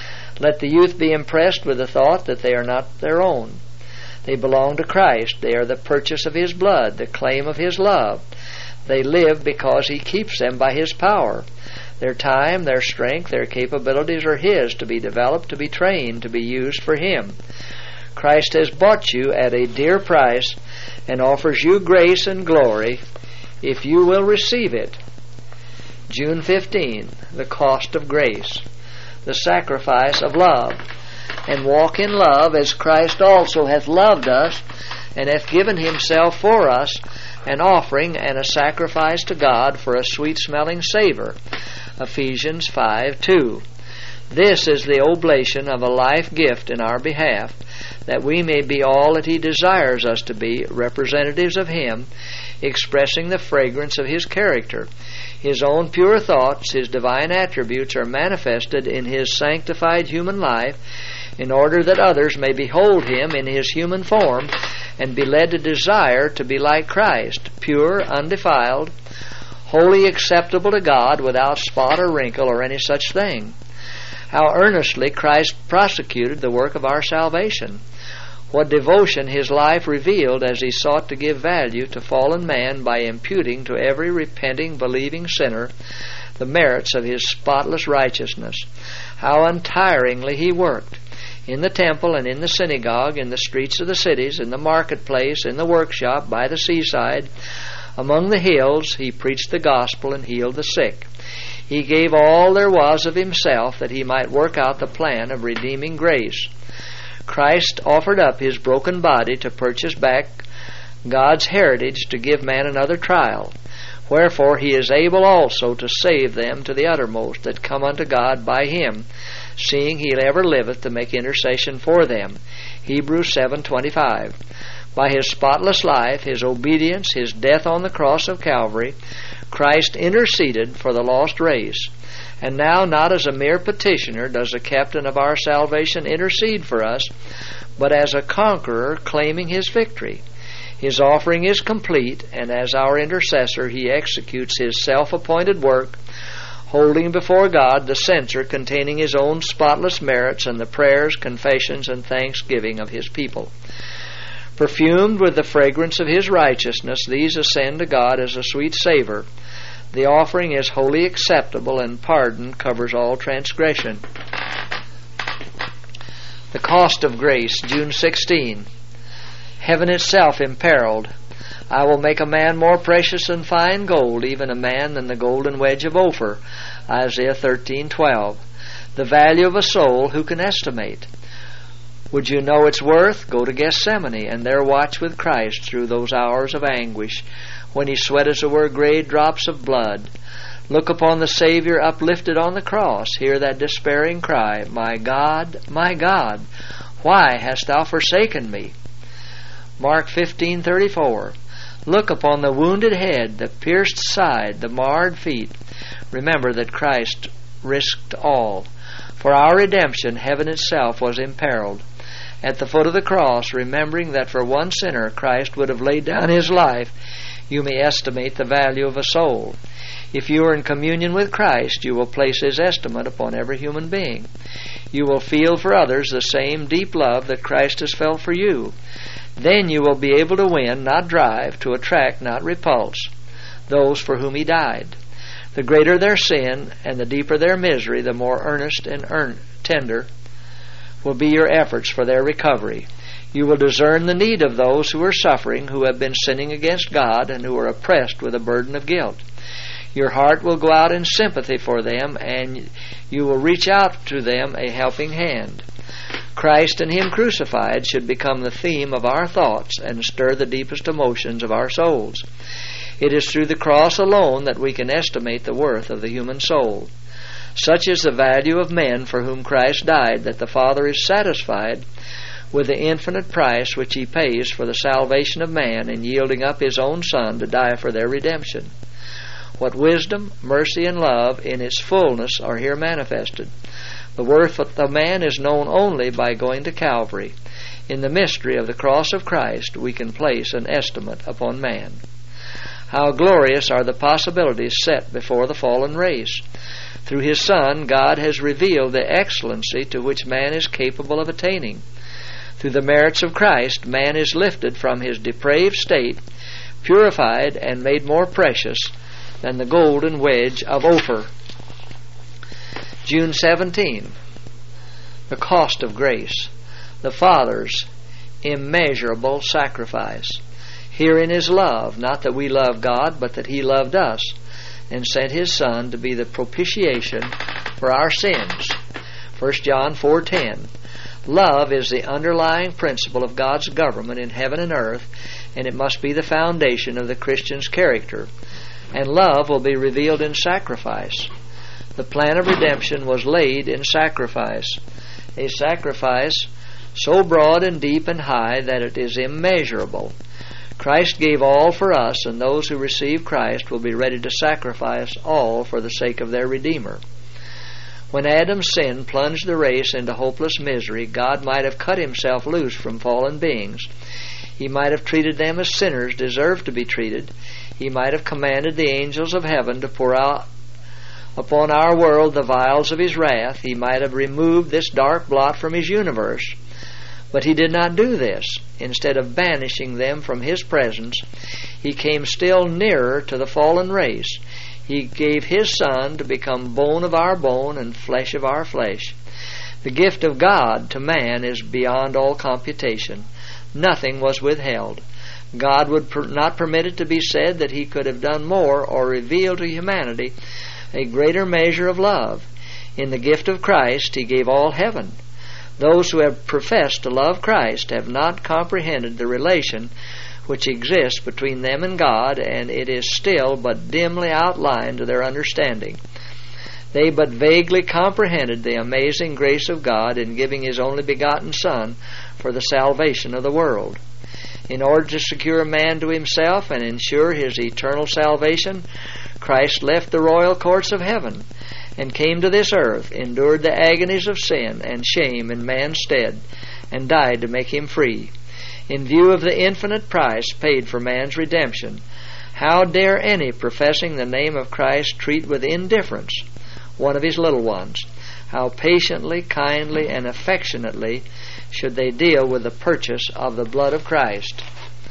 Let the youth be impressed with the thought that they are not their own. They belong to Christ. They are the purchase of his blood, the claim of his love. They live because he keeps them by his power. Their time, their strength, their capabilities are his, to be developed, to be trained, to be used for him. Christ has bought you at a dear price and offers you grace and glory if you will receive it. June 15, the cost of grace, the sacrifice of love. And walk in love as Christ also hath loved us, and hath given himself for us, an offering and a sacrifice to God for a sweet-smelling savor. Ephesians 5:2. This is the oblation of a life gift in our behalf, that we may be all that He desires us to be, representatives of Him, expressing the fragrance of His character. His own pure thoughts, His divine attributes are manifested in His sanctified human life, in order that others may behold Him in His human form and be led to desire to be like Christ, pure, undefiled, wholly acceptable to God, without spot or wrinkle or any such thing. How earnestly Christ prosecuted the work of our salvation. What devotion His life revealed as He sought to give value to fallen man by imputing to every repenting, believing sinner the merits of His spotless righteousness. How untiringly He worked. In the temple and in the synagogue, in the streets of the cities, in the marketplace, in the workshop, by the seaside, among the hills, He preached the gospel and healed the sick. He gave all there was of Himself that He might work out the plan of redeeming grace. Christ offered up His broken body to purchase back God's heritage, to give man another trial. Wherefore He is able also to save them to the uttermost that come unto God by Him, seeing He ever liveth to make intercession for them. Hebrews 7:25. By His spotless life, His obedience, His death on the cross of Calvary, Christ interceded for the lost race. And now, not as a mere petitioner does the captain of our salvation intercede for us, but as a conqueror claiming His victory. His offering is complete, and as our intercessor He executes His self-appointed work, holding before God the censer containing His own spotless merits and the prayers, confessions, and thanksgiving of His people. Perfumed with the fragrance of His righteousness, these ascend to God as a sweet savor. The offering is wholly acceptable, and pardon covers all transgression. The cost of grace, June 16. Heaven itself imperiled. I will make a man more precious than fine gold, even a man than the golden wedge of Ophir. Isaiah 13:12. The value of a soul who can estimate? Would you know its worth? Go to Gethsemane, and there watch with Christ through those hours of anguish, when He sweat as it were great drops of blood. Look upon the Savior uplifted on the cross. Hear that despairing cry, my God, why hast Thou forsaken me? Mark 15:34. Look upon the wounded head, the pierced side, the marred feet. Remember that Christ risked all. For our redemption, heaven itself was imperiled. At the foot of the cross, remembering that for one sinner Christ would have laid down His life, you may estimate the value of a soul. If you are in communion with Christ, you will place His estimate upon every human being. You will feel for others the same deep love that Christ has felt for you. Then you will be able to win, not drive, to attract, not repulse, those for whom He died. The greater their sin and the deeper their misery, the more earnest and tender will be your efforts for their recovery. You will discern the need of those who are suffering, who have been sinning against God, and who are oppressed with a burden of guilt. Your heart will go out in sympathy for them, and you will reach out to them a helping hand. Christ and Him crucified should become the theme of our thoughts and stir the deepest emotions of our souls. It is through the cross alone that we can estimate the worth of the human soul. Such is the value of men for whom Christ died, that the Father is satisfied with the infinite price which He pays for the salvation of man in yielding up His own Son to die for their redemption. What wisdom, mercy, and love in its fullness are here manifested. The worth of the man is known only by going to Calvary. In the mystery of the cross of Christ, we can place an estimate upon man. How glorious are the possibilities set before the fallen race! Through His Son, God has revealed the excellency to which man is capable of attaining. Through the merits of Christ, man is lifted from his depraved state, purified, and made more precious than the golden wedge of Ophir. June 17. The cost of grace. The Father's immeasurable sacrifice. Herein is love, not that we love God, but that He loved us, and sent His Son to be the propitiation for our sins. 1 John 4:10. Love is the underlying principle of God's government in heaven and earth, and it must be the foundation of the Christian's character. And love will be revealed in sacrifice. The plan of redemption was laid in sacrifice, a sacrifice so broad and deep and high that it is immeasurable. Christ gave all for us, and those who receive Christ will be ready to sacrifice all for the sake of their Redeemer. When Adam's sin plunged the race into hopeless misery, God might have cut himself loose from fallen beings. He might have treated them as sinners deserve to be treated. He might have commanded the angels of heaven to pour out upon our world the vials of his wrath. He might have removed this dark blot from his universe. But he did not do this. Instead of banishing them from his presence, he came still nearer to the fallen race. He gave his Son to become bone of our bone and flesh of our flesh. The gift of God to man is beyond all computation. Nothing was withheld. God would not permit it to be said that he could have done more or revealed to humanity a greater measure of love. In the gift of Christ, he gave all heaven. Those who have professed to love Christ have not comprehended the relation which exists between them and God, and it is still but dimly outlined to their understanding. They but vaguely comprehended the amazing grace of God in giving his only begotten Son for the salvation of the world. In order to secure man to himself and ensure his eternal salvation, Christ left the royal courts of heaven and came to this earth, endured the agonies of sin and shame in man's stead, and died to make him free. In view of the infinite price paid for man's redemption, how dare any professing the name of Christ treat with indifference one of his little ones? How patiently, kindly, and affectionately should they deal with the purchase of the blood of Christ?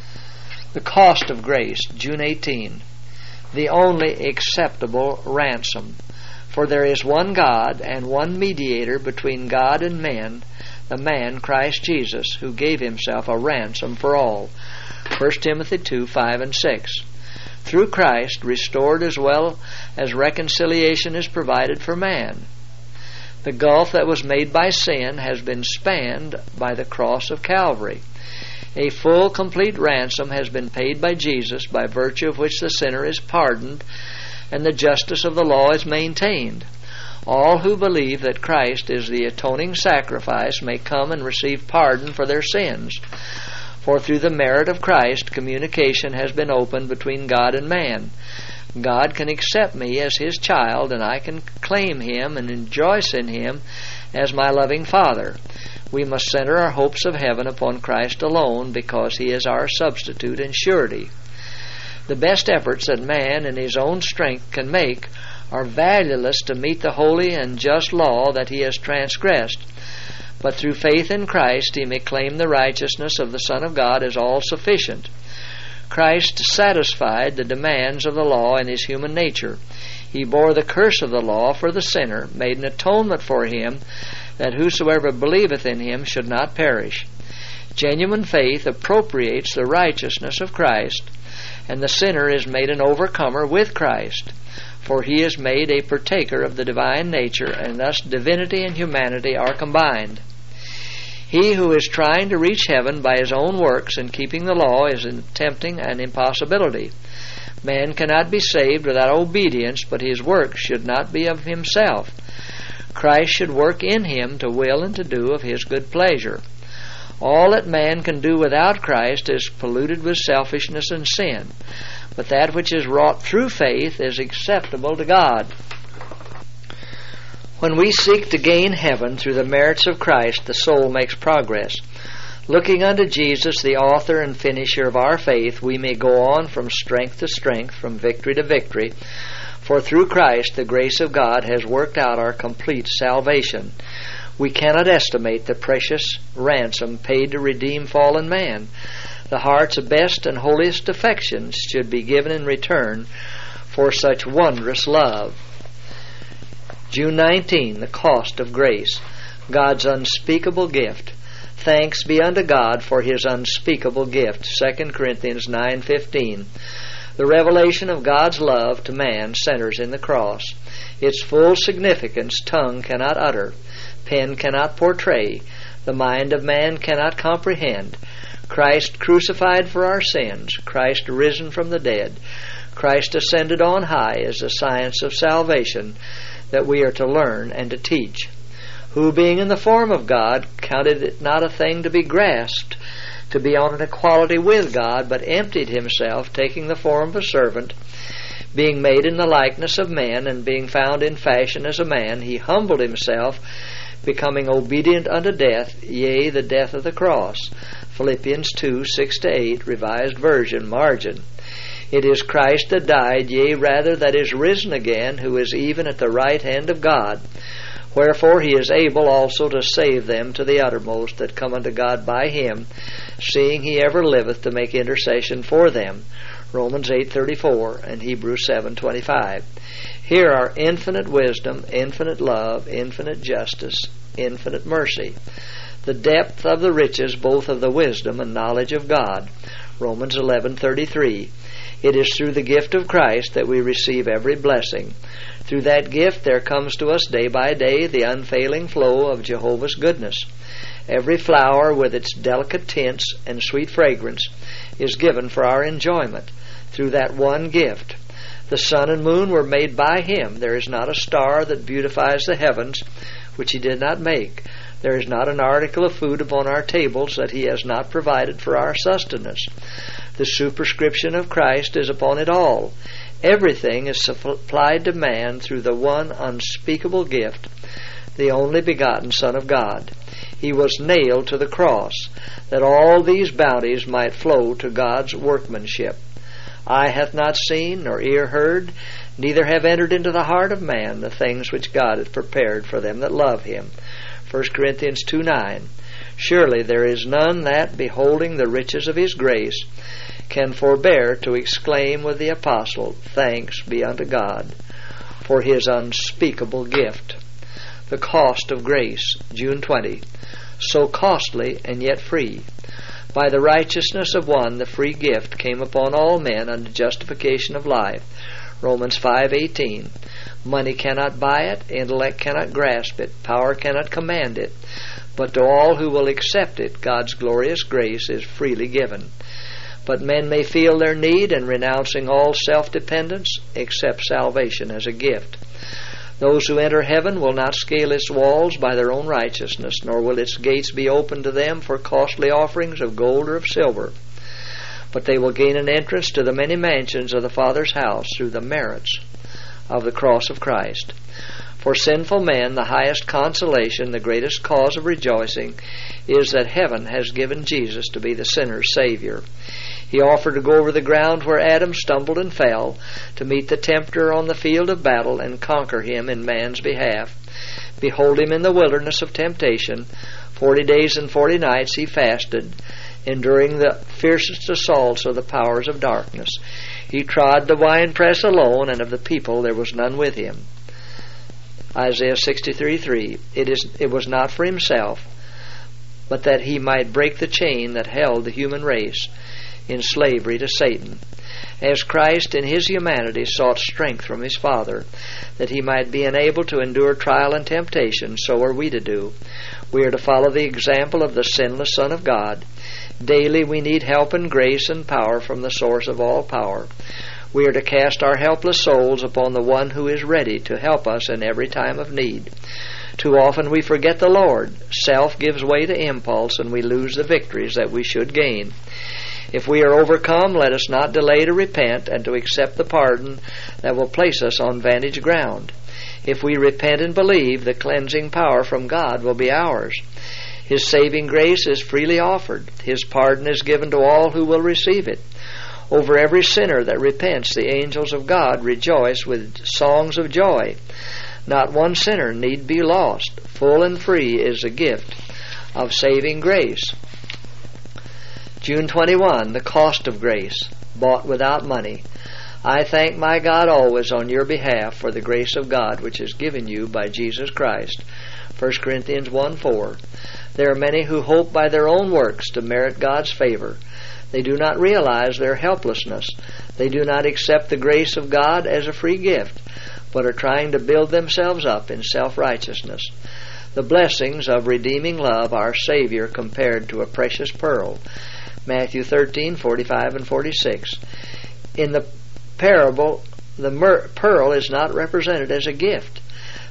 The cost of grace, June 18. The only acceptable ransom. For there is one God and one mediator between God and men, the man Christ Jesus, who gave himself a ransom for all. 1 Timothy 2, 5 and 6. Through Christ, restored as well as reconciliation is provided for man. The gulf that was made by sin has been spanned by the cross of Calvary. A full, complete ransom has been paid by Jesus, by virtue of which the sinner is pardoned and the justice of the law is maintained. All who believe that Christ is the atoning sacrifice may come and receive pardon for their sins. For through the merit of Christ, communication has been opened between God and man. God can accept me as his child, and I can claim him and rejoice in him as my loving Father. We must center our hopes of heaven upon Christ alone, because he is our substitute and surety. The best efforts that man in his own strength can make are valueless to meet the holy and just law that he has transgressed. But through faith in Christ he may claim the righteousness of the Son of God as all sufficient. Christ satisfied the demands of the law in his human nature. He bore the curse of the law for the sinner, made an atonement for him, that whosoever believeth in him should not perish. Genuine faith appropriates the righteousness of Christ, and the sinner is made an overcomer with Christ, for he is made a partaker of the divine nature, and thus divinity and humanity are combined. He who is trying to reach heaven by his own works and keeping the law is attempting an impossibility. Man cannot be saved without obedience, but his work should not be of himself. Christ should work in him to will and to do of his good pleasure. All that man can do without Christ is polluted with selfishness and sin, but that which is wrought through faith is acceptable to God. When we seek to gain heaven through the merits of Christ, the soul makes progress. Looking unto Jesus, the author and finisher of our faith, we may go on from strength to strength, from victory to victory. For through Christ, the grace of God has worked out our complete salvation. We cannot estimate the precious ransom paid to redeem fallen man. The heart's best and holiest affections should be given in return for such wondrous love. June 19, the cost of grace, God's unspeakable gift. Thanks be unto God for his unspeakable gift. 2 Corinthians 9:15. The revelation of God's love to man centers in the cross. Its full significance tongue cannot utter, pen cannot portray, the mind of man cannot comprehend. Christ crucified for our sins, Christ risen from the dead, Christ ascended on high is the science of salvation. that we are to learn and to teach. Who, being in the form of God, counted it not a thing to be grasped, to be on an equality with God, but emptied himself, taking the form of a servant, being made in the likeness of men, and being found in fashion as a man, he humbled himself, becoming obedient unto death, yea, the death of the cross. Philippians 2:6-8, Revised Version, margin. It is Christ that died, yea, rather that is risen again, who is even at the right hand of God. Wherefore he is able also to save them to the uttermost that come unto God by him, seeing he ever liveth to make intercession for them. Romans 8:34 and Hebrews 7:25. Here are infinite wisdom, infinite love, infinite justice, infinite mercy. The depth of the riches both of the wisdom and knowledge of God. Romans 11:33. It is through the gift of Christ that we receive every blessing. Through that gift there comes to us day by day the unfailing flow of Jehovah's goodness. Every flower with its delicate tints and sweet fragrance is given for our enjoyment through that one gift. The sun and moon were made by him. There is not a star that beautifies the heavens which he did not make. There is not an article of food upon our tables that he has not provided for our sustenance. The superscription of Christ is upon it all. Everything is supplied to man through the one unspeakable gift, the only begotten Son of God. He was nailed to the cross, that all these bounties might flow to God's workmanship. Eye hath not seen, nor ear heard, neither have entered into the heart of man the things which God hath prepared for them that love him. 1 Corinthians 2:9. Surely there is none that, beholding the riches of his grace, can forbear to exclaim with the apostle, Thanks be unto God for his unspeakable gift. The cost of grace, June 20. So costly and yet free. By the righteousness of one, the free gift came upon all men unto justification of life. Romans 5:18. Money cannot buy it, intellect cannot grasp it, power cannot command it, but to all who will accept it, God's glorious grace is freely given. But men may feel their need, and renouncing all self-dependence, accept salvation as a gift. Those who enter heaven will not scale its walls by their own righteousness, nor will its gates be opened to them for costly offerings of gold or of silver. But they will gain an entrance to the many mansions of the Father's house through the merits of the cross of Christ. For sinful men, the highest consolation, the greatest cause of rejoicing, is that heaven has given Jesus to be the sinner's Savior. He offered to go over the ground where Adam stumbled and fell, to meet the tempter on the field of battle and conquer him in man's behalf. Behold him in the wilderness of temptation. 40 days and 40 nights he fasted, enduring the fiercest assaults of the powers of darkness. He trod the winepress alone, and of the people there was none with him. Isaiah 63:3. It was not for himself, but that he might break the chain that held the human race in slavery to Satan. As Christ in his humanity sought strength from his Father, that he might be enabled to endure trial and temptation, so are we to do. We are to follow the example of the sinless Son of God. Daily we need help and grace and power from the source of all power. We are to cast our helpless souls upon the one who is ready to help us in every time of need. Too often we forget the Lord. Self gives way to impulse, and we lose the victories that we should gain. If we are overcome, let us not delay to repent and to accept the pardon that will place us on vantage ground. If we repent and believe, the cleansing power from God will be ours. His saving grace is freely offered. His pardon is given to all who will receive it. Over every sinner that repents, the angels of God rejoice with songs of joy. Not one sinner need be lost. Full and free is the gift of saving grace. June 21, the cost of grace, bought without money. I thank my God always on your behalf for the grace of God which is given you by Jesus Christ. 1 Corinthians 1:4. There are many who hope by their own works to merit God's favor. They do not realize their helplessness. They do not accept the grace of God as a free gift, but are trying to build themselves up in self-righteousness. The blessings of redeeming love our Savior compared to a precious pearl. Matthew 13:45 and 46. In the parable, the pearl is not represented as a gift.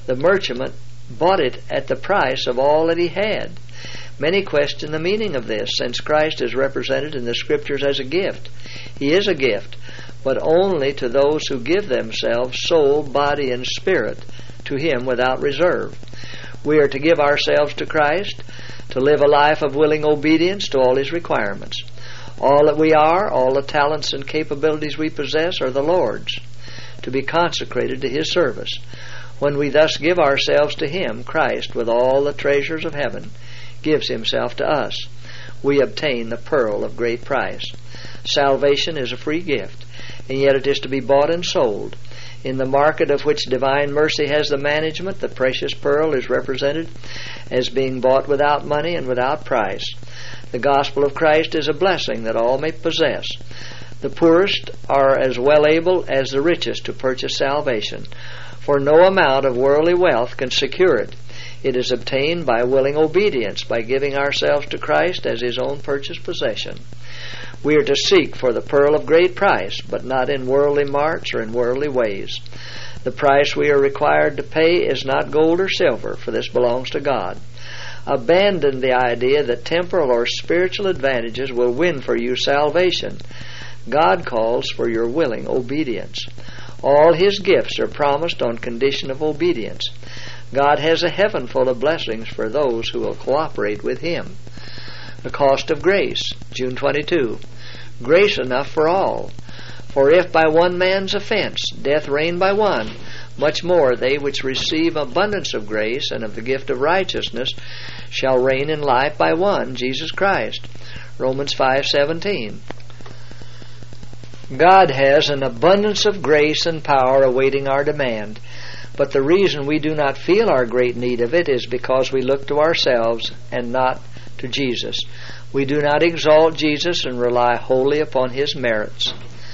The merchant bought it at the price of all that he had. Many question the meaning of this, since Christ is represented in the Scriptures as a gift. He is a gift, but only to those who give themselves, soul, body, and spirit, to Him without reserve. We are to give ourselves to Christ, to live a life of willing obedience to all His requirements. All that we are, all the talents and capabilities we possess, are the Lord's, to be consecrated to His service. When we thus give ourselves to Him, Christ, with all the treasures of heaven, gives Himself to us. We obtain the pearl of great price. Salvation is a free gift, and yet it is to be bought and sold. In the market of which divine mercy has the management, the precious pearl is represented as being bought without money and without price. The gospel of Christ is a blessing that all may possess. The poorest are as well able as the richest to purchase salvation, for no amount of worldly wealth can secure it. It is obtained by willing obedience, by giving ourselves to Christ as His own purchased possession. We are to seek for the pearl of great price, but not in worldly marts or in worldly ways. The price we are required to pay is not gold or silver, for this belongs to God. Abandon the idea that temporal or spiritual advantages will win for you salvation. God calls for your willing obedience. All His gifts are promised on condition of obedience. God has a heaven full of blessings for those who will cooperate with Him. The cost of grace, June 22. Grace enough for all. For if by one man's offense death reigned by one, much more they which receive abundance of grace and of the gift of righteousness shall reign in life by one, Jesus Christ. Romans 5:17. God has an abundance of grace and power awaiting our demand, but the reason we do not feel our great need of it is because we look to ourselves and not to Jesus. We do not exalt Jesus and rely wholly upon His merits.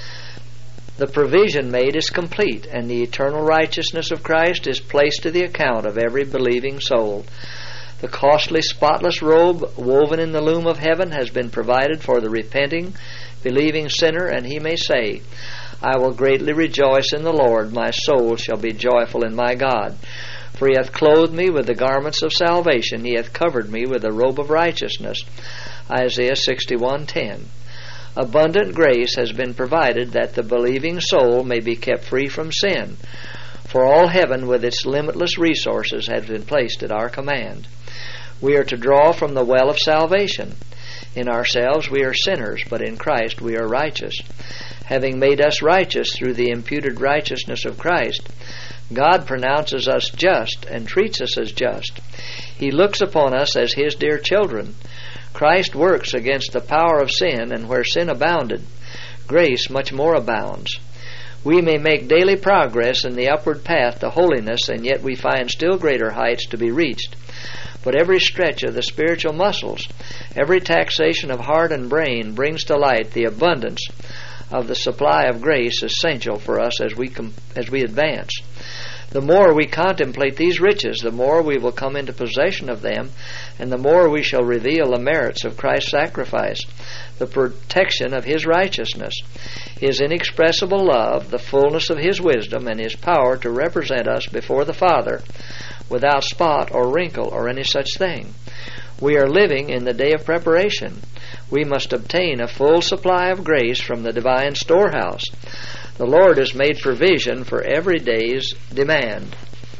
The provision made is complete, and the eternal righteousness of Christ is placed to the account of every believing soul. The costly, spotless robe woven in the loom of heaven has been provided for the repenting, believing sinner, and he may say, I will greatly rejoice in the Lord, my soul shall be joyful in my God. For He hath clothed me with the garments of salvation, He hath covered me with the robe of righteousness. Isaiah 61:10. Abundant grace has been provided that the believing soul may be kept free from sin, for all heaven with its limitless resources has been placed at our command. We are to draw from the well of salvation. In ourselves we are sinners, but in Christ we are righteous. Having made us righteous through the imputed righteousness of Christ, God pronounces us just and treats us as just. He looks upon us as His dear children. Christ works against the power of sin, and where sin abounded, grace much more abounds. We may make daily progress in the upward path to holiness, and yet we find still greater heights to be reached. But every stretch of the spiritual muscles, every taxation of heart and brain brings to light the abundance of the supply of grace essential for us as we advance. The more we contemplate these riches, the more we will come into possession of them, and the more we shall reveal the merits of Christ's sacrifice, the protection of His righteousness, His inexpressible love, the fullness of His wisdom, and His power to represent us before the Father without spot or wrinkle or any such thing. We are living in the day of preparation. We must obtain a full supply of grace from the divine storehouse. The Lord has made provision for every day's demand.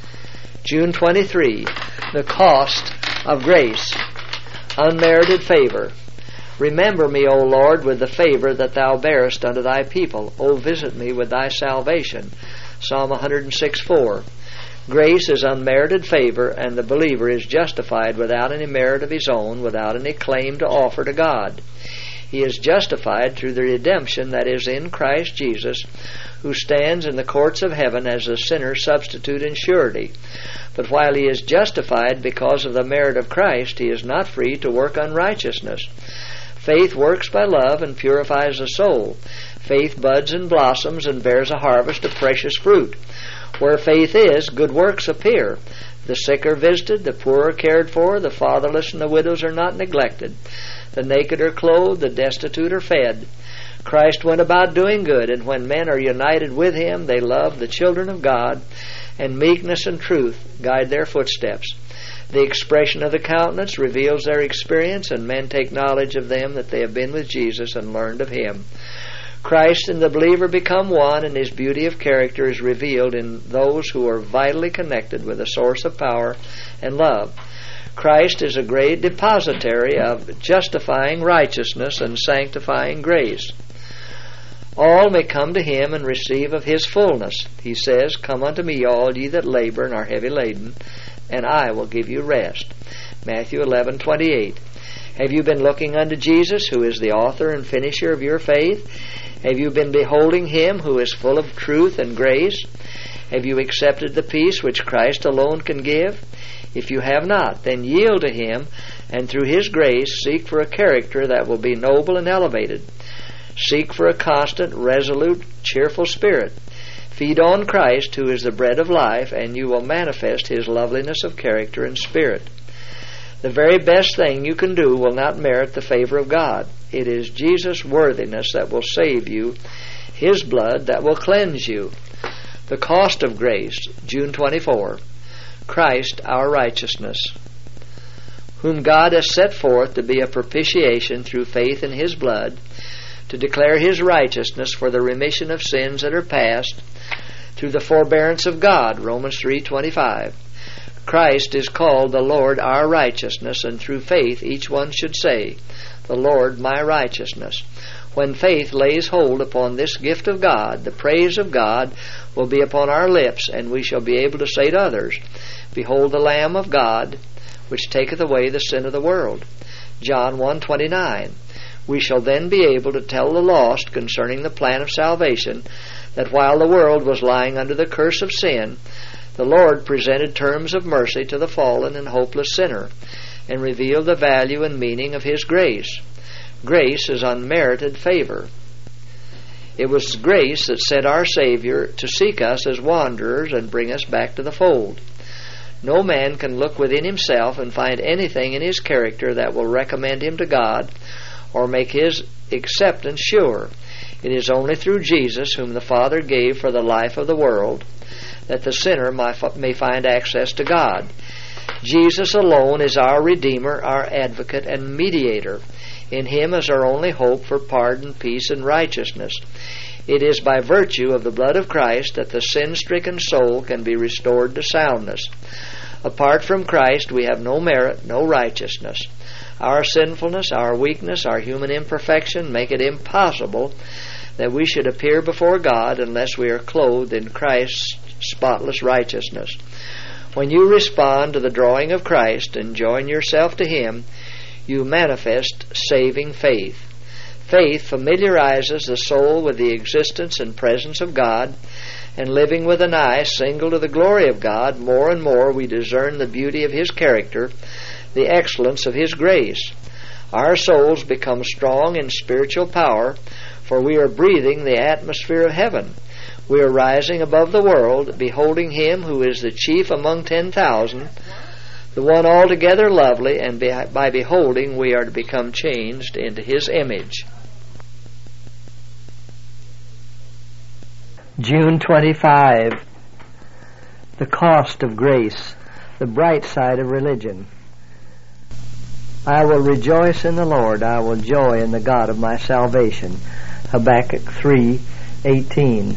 June 23. The cost of grace. Unmerited favor. Remember me, O Lord, with the favor that Thou bearest unto Thy people. O visit me with Thy salvation. Psalm 106:4. Grace is unmerited favor, and the believer is justified without any merit of his own, without any claim to offer to God. He is justified through the redemption that is in Christ Jesus, who stands in the courts of heaven as a sinner's substitute and surety. But while he is justified because of the merit of Christ, he is not free to work unrighteousness. Faith works by love and purifies the soul. Faith buds and blossoms and bears a harvest of precious fruit. Where faith is, good works appear. The sick are visited, the poor are cared for, the fatherless and the widows are not neglected. The naked are clothed, the destitute are fed. Christ went about doing good, and when men are united with Him, they love the children of God and meekness and truth guide their footsteps. The expression of the countenance reveals their experience, and men take knowledge of them that they have been with Jesus and learned of Him. Christ and the believer become one, and His beauty of character is revealed in those who are vitally connected with the source of power and love. Christ is a great depositary of justifying righteousness and sanctifying grace. All may come to Him and receive of His fullness. He says, "Come unto me, all ye that labor and are heavy laden, and I will give you rest." Matthew 11:28. Have you been looking unto Jesus, who is the author and finisher of your faith? Have you been beholding Him who is full of truth and grace? Have you accepted the peace which Christ alone can give? If you have not, then yield to Him, and through His grace seek for a character that will be noble and elevated. Seek for a constant, resolute, cheerful spirit. Feed on Christ, who is the bread of life, and you will manifest His loveliness of character and spirit. The very best thing you can do will not merit the favor of God. It is Jesus' worthiness that will save you, His blood that will cleanse you. The cost of grace, June 24. Christ our righteousness, whom God has set forth to be a propitiation through faith in His blood, to declare His righteousness for the remission of sins that are past, through the forbearance of God, Romans 3:25. Christ is called the Lord our righteousness, and through faith each one should say, "The Lord my righteousness." When faith lays hold upon this gift of God, the praise of God will be upon our lips, and we shall be able to say to others, "Behold the Lamb of God, which taketh away the sin of the world." John 1:29. We shall then be able to tell the lost concerning the plan of salvation, that while the world was lying under the curse of sin, the Lord presented terms of mercy to the fallen and hopeless sinner, and revealed the value and meaning of His grace. Grace is unmerited favor. It was grace that set our Savior to seek us as wanderers and bring us back to the fold. No man can look within himself and find anything in his character that will recommend him to God or make his acceptance sure. It is only through Jesus, whom the Father gave for the life of the world, that the sinner may find access to God. Jesus alone is our Redeemer, our Advocate, and Mediator. In Him is our only hope for pardon, peace, and righteousness. It is by virtue of the blood of Christ that the sin-stricken soul can be restored to soundness. Apart from Christ, we have no merit, no righteousness. Our sinfulness, our weakness, our human imperfection make it impossible that we should appear before God unless we are clothed in Christ's spotless righteousness. When you respond to the drawing of Christ and join yourself to Him, you manifest saving faith. Faith familiarizes the soul with the existence and presence of God, and living with an eye single to the glory of God, more and more we discern the beauty of His character, the excellence of His grace. Our souls become strong in spiritual power, for we are breathing the atmosphere of heaven. We are rising above the world, beholding Him who is the chief among 10,000, the one altogether lovely, and by beholding we are to become changed into His image. June 25. The cost of grace, the bright side of religion. I will rejoice in the Lord, I will joy in the God of my salvation. Habakkuk 3:18.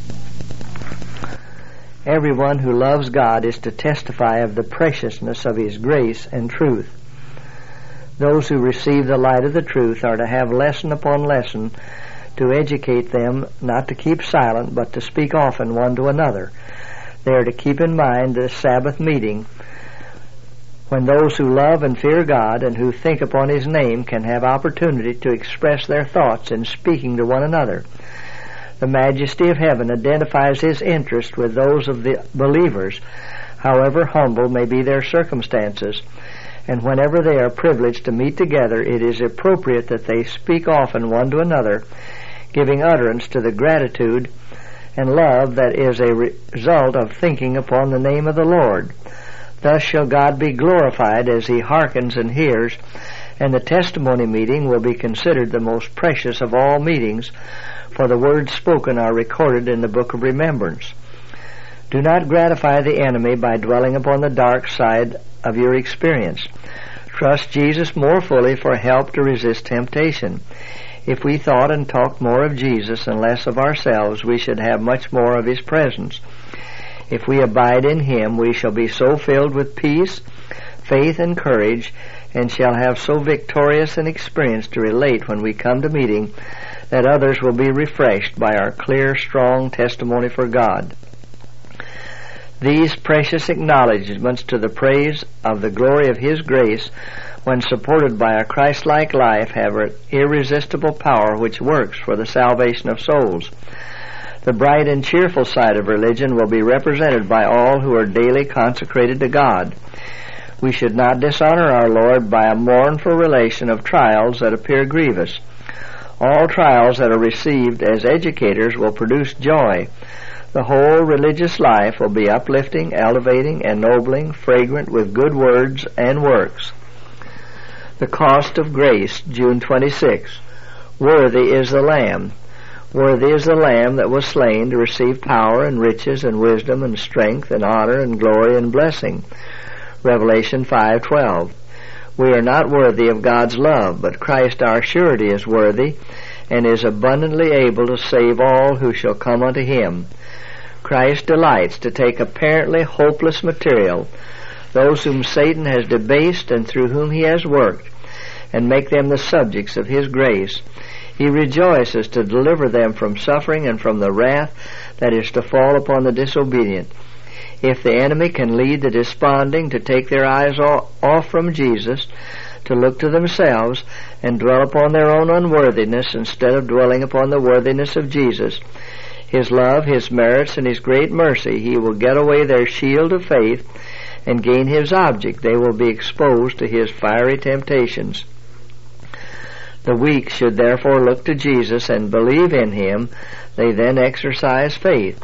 Everyone who loves God is to testify of the preciousness of His grace and truth. Those who receive the light of the truth are to have lesson upon lesson to educate them not to keep silent, but to speak often one to another. They are to keep in mind the Sabbath meeting, when those who love and fear God and who think upon His name can have opportunity to express their thoughts in speaking to one another. The majesty of heaven identifies His interest with those of the believers, however humble may be their circumstances, and whenever they are privileged to meet together, it is appropriate that they speak often one to another, giving utterance to the gratitude and love that is a result of thinking upon the name of the Lord. Thus shall God be glorified as He hearkens and hears, and the testimony meeting will be considered the most precious of all meetings, for the words spoken are recorded in the book of remembrance. Do not gratify the enemy by dwelling upon the dark side of your experience. Trust Jesus more fully for help to resist temptation. If we thought and talked more of Jesus and less of ourselves, we should have much more of His presence. If we abide in Him, we shall be so filled with peace, faith, and courage, and shall have so victorious an experience to relate when we come to meeting, that others will be refreshed by our clear, strong testimony for God. These precious acknowledgments to the praise of the glory of His grace, when supported by a Christ-like life, have an irresistible power which works for the salvation of souls. The bright and cheerful side of religion will be represented by all who are daily consecrated to God. We should not dishonor our Lord by a mournful relation of trials that appear grievous. All trials that are received as educators will produce joy. The whole religious life will be uplifting, elevating, ennobling, fragrant with good words and works. The cost of grace, June 26. Worthy is the Lamb. Worthy is the Lamb that was slain to receive power and riches and wisdom and strength and honor and glory and blessing. Revelation 5:12. We are not worthy of God's love, but Christ our surety is worthy, and is abundantly able to save all who shall come unto Him. Christ delights to take apparently hopeless material, those whom Satan has debased and through whom he has worked, and make them the subjects of His grace. He rejoices to deliver them from suffering and from the wrath that is to fall upon the disobedient. If the enemy can lead the desponding to take their eyes off from Jesus, to look to themselves and dwell upon their own unworthiness instead of dwelling upon the worthiness of Jesus, His love, His merits, and His great mercy, He will get away their shield of faith and gain His object. They will be exposed to His fiery temptations. The weak should therefore look to Jesus and believe in Him. They then exercise faith.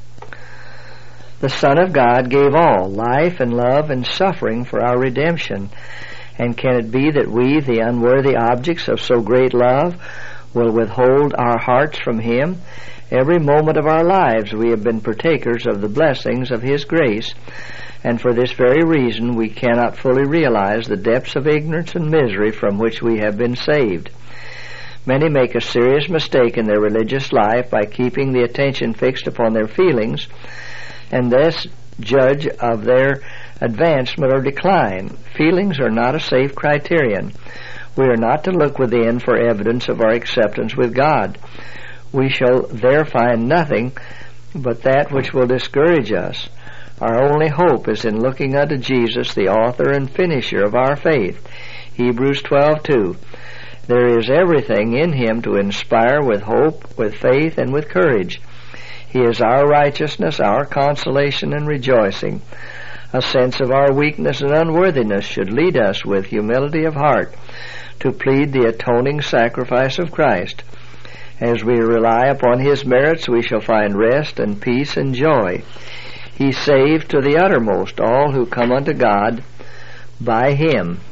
The Son of God gave all, life and love and suffering, for our redemption. And can it be that we, the unworthy objects of so great love, will withhold our hearts from Him? Every moment of our lives we have been partakers of the blessings of His grace, and for this very reason we cannot fully realize the depths of ignorance and misery from which we have been saved. Many make a serious mistake in their religious life by keeping the attention fixed upon their feelings, and thus judge of their advancement or decline. Feelings are not a safe criterion. We are not to look within for evidence of our acceptance with God. We shall there find nothing but that which will discourage us. Our only hope is in looking unto Jesus, the author and finisher of our faith. Hebrews 12:2. There is everything in Him to inspire with hope, with faith, and with courage. He is our righteousness, our consolation and rejoicing. A sense of our weakness and unworthiness should lead us with humility of heart to plead the atoning sacrifice of Christ. As we rely upon His merits, we shall find rest and peace and joy. He saved to the uttermost all who come unto God by Him.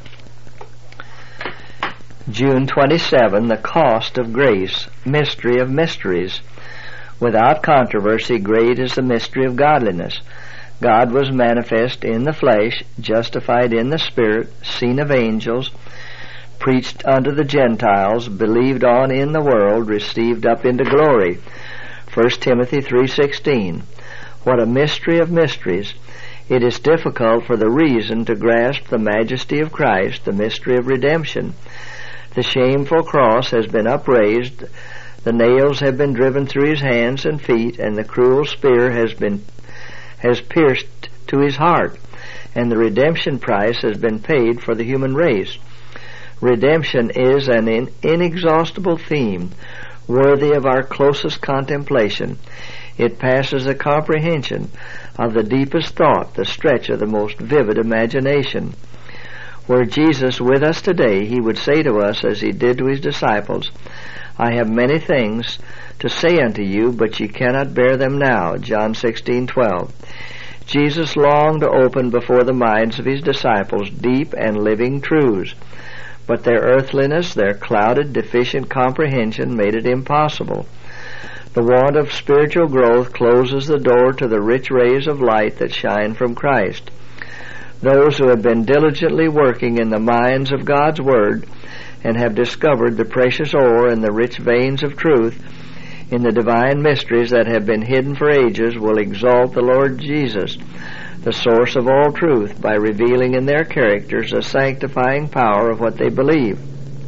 June 27, the cost of grace, mystery of mysteries. Without controversy, great is the mystery of godliness. God was manifest in the flesh, justified in the Spirit, seen of angels, preached unto the Gentiles, believed on in the world, received up into glory. 1 Timothy 3:16. What a mystery of mysteries! It is difficult for the reason to grasp the majesty of Christ, the mystery of redemption. The shameful cross has been upraised, the nails have been driven through His hands and feet, and the cruel spear has pierced to His heart, and the redemption price has been paid for the human race. Redemption is an inexhaustible theme, worthy of our closest contemplation. It passes the comprehension of the deepest thought, the stretch of the most vivid imagination. Were Jesus with us today, He would say to us, as He did to His disciples, I have many things to say unto you, but ye cannot bear them now. John 16:12. Jesus longed to open before the minds of His disciples deep and living truths, but their earthliness, their clouded, deficient comprehension made it impossible. The want of spiritual growth closes the door to the rich rays of light that shine from Christ. Those who have been diligently working in the mines of God's Word and have discovered the precious ore and the rich veins of truth in the divine mysteries that have been hidden for ages will exalt the Lord Jesus, the source of all truth, by revealing in their characters the sanctifying power of what they believe.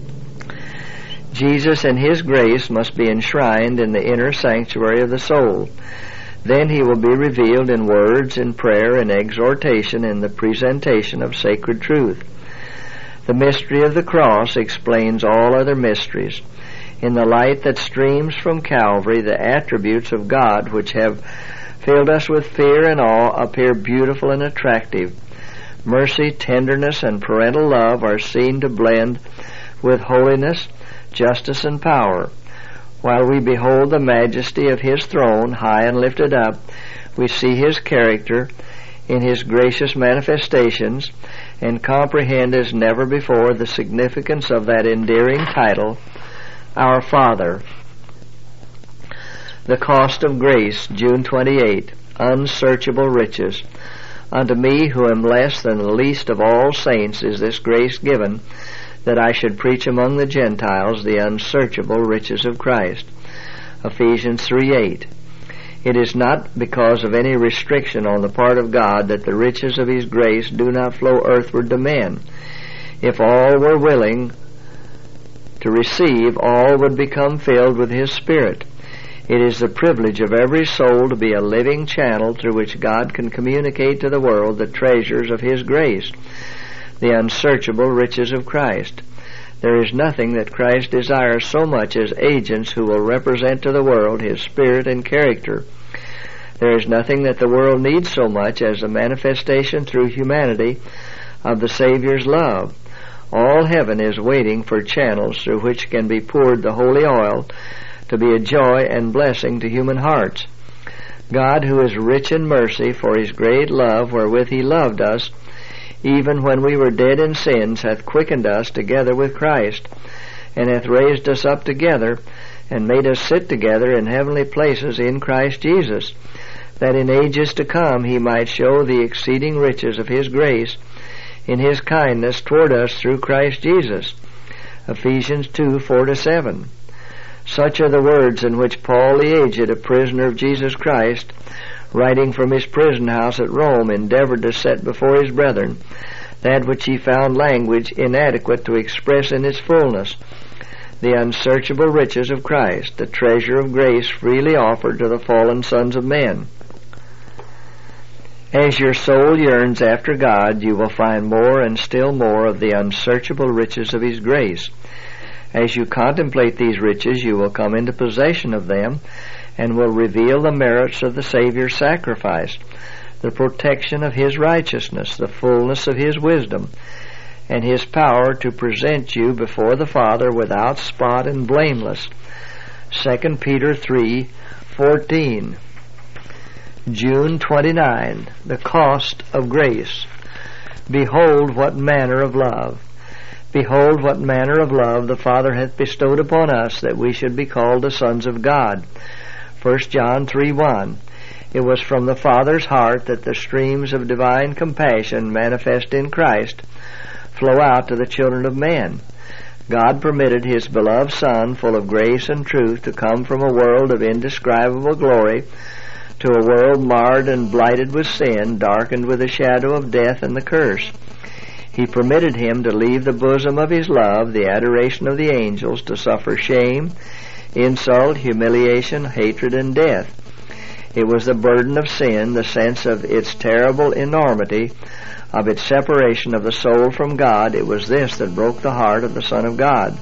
Jesus and His grace must be enshrined in the inner sanctuary of the soul. Then He will be revealed in words, in prayer, in exhortation, in the presentation of sacred truth. The mystery of the cross explains all other mysteries. In the light that streams from Calvary, the attributes of God which have filled us with fear and awe appear beautiful and attractive. Mercy, tenderness, and parental love are seen to blend with holiness, justice, and power. While we behold the majesty of His throne high and lifted up, we see His character in His gracious manifestations and comprehend as never before the significance of that endearing title, Our Father. The cost of grace, June 28, unsearchable riches. Unto me, who am less than the least of all saints, is this grace given, that I should preach among the Gentiles the unsearchable riches of Christ. Ephesians 3:8. It is not because of any restriction on the part of God that the riches of His grace do not flow earthward to men. If all were willing to receive, all would become filled with His Spirit. It is the privilege of every soul to be a living channel through which God can communicate to the world the treasures of His grace, the unsearchable riches of Christ. There is nothing that Christ desires so much as agents who will represent to the world His Spirit and character. There is nothing that the world needs so much as the manifestation through humanity of the Savior's love. All heaven is waiting for channels through which can be poured the holy oil to be a joy and blessing to human hearts. God, who is rich in mercy for His great love wherewith He loved us, even when we were dead in sins, hath quickened us together with Christ, and hath raised us up together, and made us sit together in heavenly places in Christ Jesus, that in ages to come He might show the exceeding riches of His grace in His kindness toward us through Christ Jesus. Ephesians 2:4-7. Such are the words in which Paul the aged, a prisoner of Jesus Christ, writing from his prison house at Rome, endeavored to set before his brethren that which he found language inadequate to express in its fullness, the unsearchable riches of Christ, the treasure of grace freely offered to the fallen sons of men. As your soul yearns after God, you will find more and still more of the unsearchable riches of His grace. As you contemplate these riches, you will come into possession of them and will reveal the merits of the Savior's sacrifice, the protection of His righteousness, the fullness of His wisdom, and His power to present you before the Father without spot and blameless. 2 Peter 3:14. June 29. The cost of grace. Behold what manner of love. Behold what manner of love the Father hath bestowed upon us, that we should be called the sons of God. 1 John 3:1. It was from the Father's heart that the streams of divine compassion manifest in Christ flow out to the children of men. God permitted His beloved Son, full of grace and truth, to come from a world of indescribable glory to a world marred and blighted with sin, darkened with the shadow of death and the curse. He permitted Him to leave the bosom of His love, the adoration of the angels, to suffer shame, insult, humiliation, hatred, and death. It was the burden of sin, the sense of its terrible enormity, of its separation of the soul from God. It was this that broke the heart of the Son of God.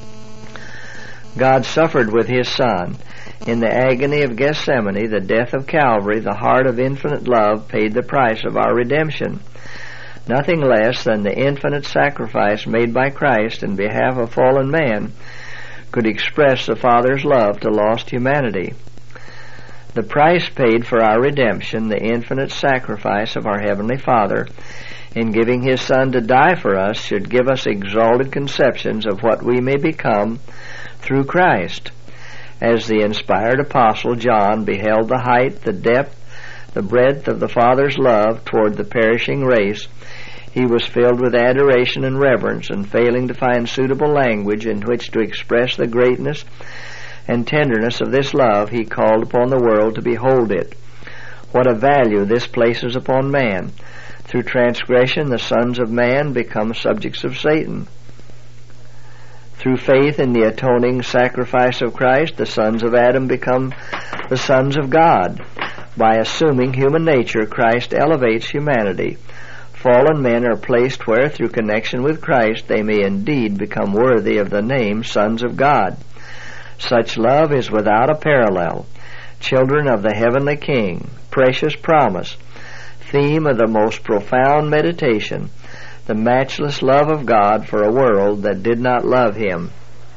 God suffered with His Son. In the agony of Gethsemane, the death of Calvary, the heart of infinite love paid the price of our redemption. Nothing less than the infinite sacrifice made by Christ in behalf of fallen man could express the Father's love to lost humanity. The price paid for our redemption, the infinite sacrifice of our Heavenly Father, in giving His Son to die for us, should give us exalted conceptions of what we may become through Christ. As the inspired apostle John beheld the height, the depth, the breadth of the Father's love toward the perishing race, he was filled with adoration and reverence, and failing to find suitable language in which to express the greatness and tenderness of this love, he called upon the world to behold it. What a value this places upon man! Through transgression, the sons of man become subjects of Satan. Through faith in the atoning sacrifice of Christ, the sons of Adam become the sons of God. By assuming human nature, Christ elevates humanity. Fallen men are placed where, through connection with Christ, they may indeed become worthy of the name sons of God. Such love is without a parallel. Children of the heavenly King, precious promise, theme of the most profound meditation, the matchless love of God for a world that did not love Him.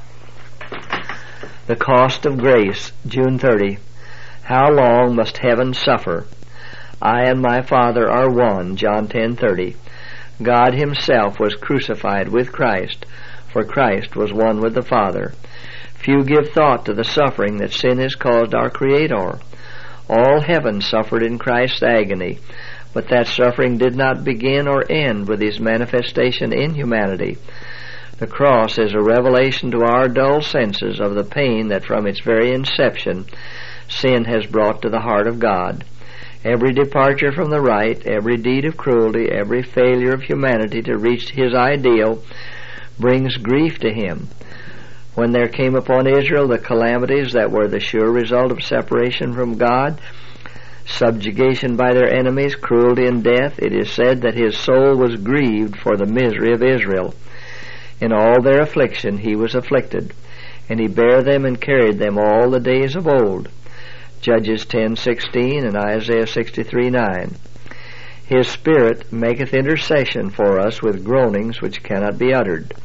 The cost of grace, June 30. How long must heaven suffer? I and my Father are one, John 10:30. God Himself was crucified with Christ, for Christ was one with the Father. Few give thought to the suffering that sin has caused our Creator. All heaven suffered in Christ's agony, but that suffering did not begin or end with His manifestation in humanity. The cross is a revelation to our dull senses of the pain that from its very inception sin has brought to the heart of God. Every departure from the right, every deed of cruelty, every failure of humanity to reach His ideal brings grief to Him. When there came upon Israel the calamities that were the sure result of separation from God, subjugation by their enemies, cruelty and death, it is said that His soul was grieved for the misery of Israel. In all their affliction He was afflicted, and He bare them and carried them all the days of old. Judges 10:16 and Isaiah 63:9. His Spirit maketh intercession for us with groanings which cannot be uttered.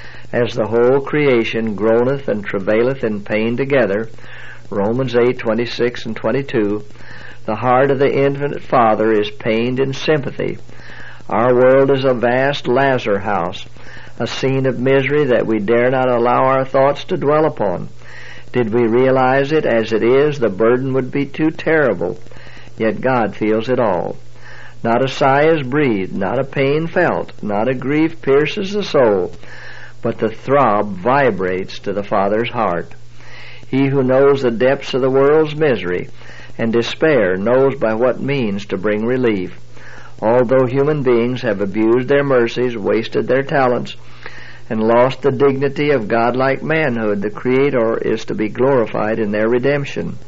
As the whole creation groaneth and travaileth in pain together, Romans 8:26 and 22, the heart of the infinite Father is pained in sympathy. Our world is a vast lazar house, a scene of misery that we dare not allow our thoughts to dwell upon. Did we realize it as it is, the burden would be too terrible. Yet God feels it all. Not a sigh is breathed, not a pain felt, not a grief pierces the soul, but the throb vibrates to the Father's heart. He who knows the depths of the world's misery and despair knows by what means to bring relief. Although human beings have abused their mercies, wasted their talents, and lost the dignity of godlike manhood, the Creator is to be glorified in their redemption.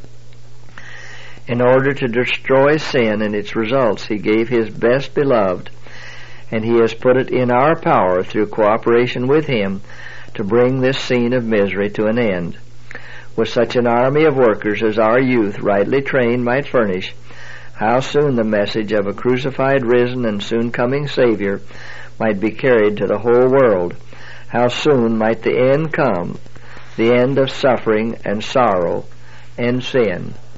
In order to destroy sin and its results, He gave His best beloved, and He has put it in our power through cooperation with Him to bring this scene of misery to an end. With such an army of workers as our youth, rightly trained, might furnish, how soon the message of a crucified, risen, and soon coming Savior might be carried to the whole world. How soon might the end come, the end of suffering and sorrow and sin.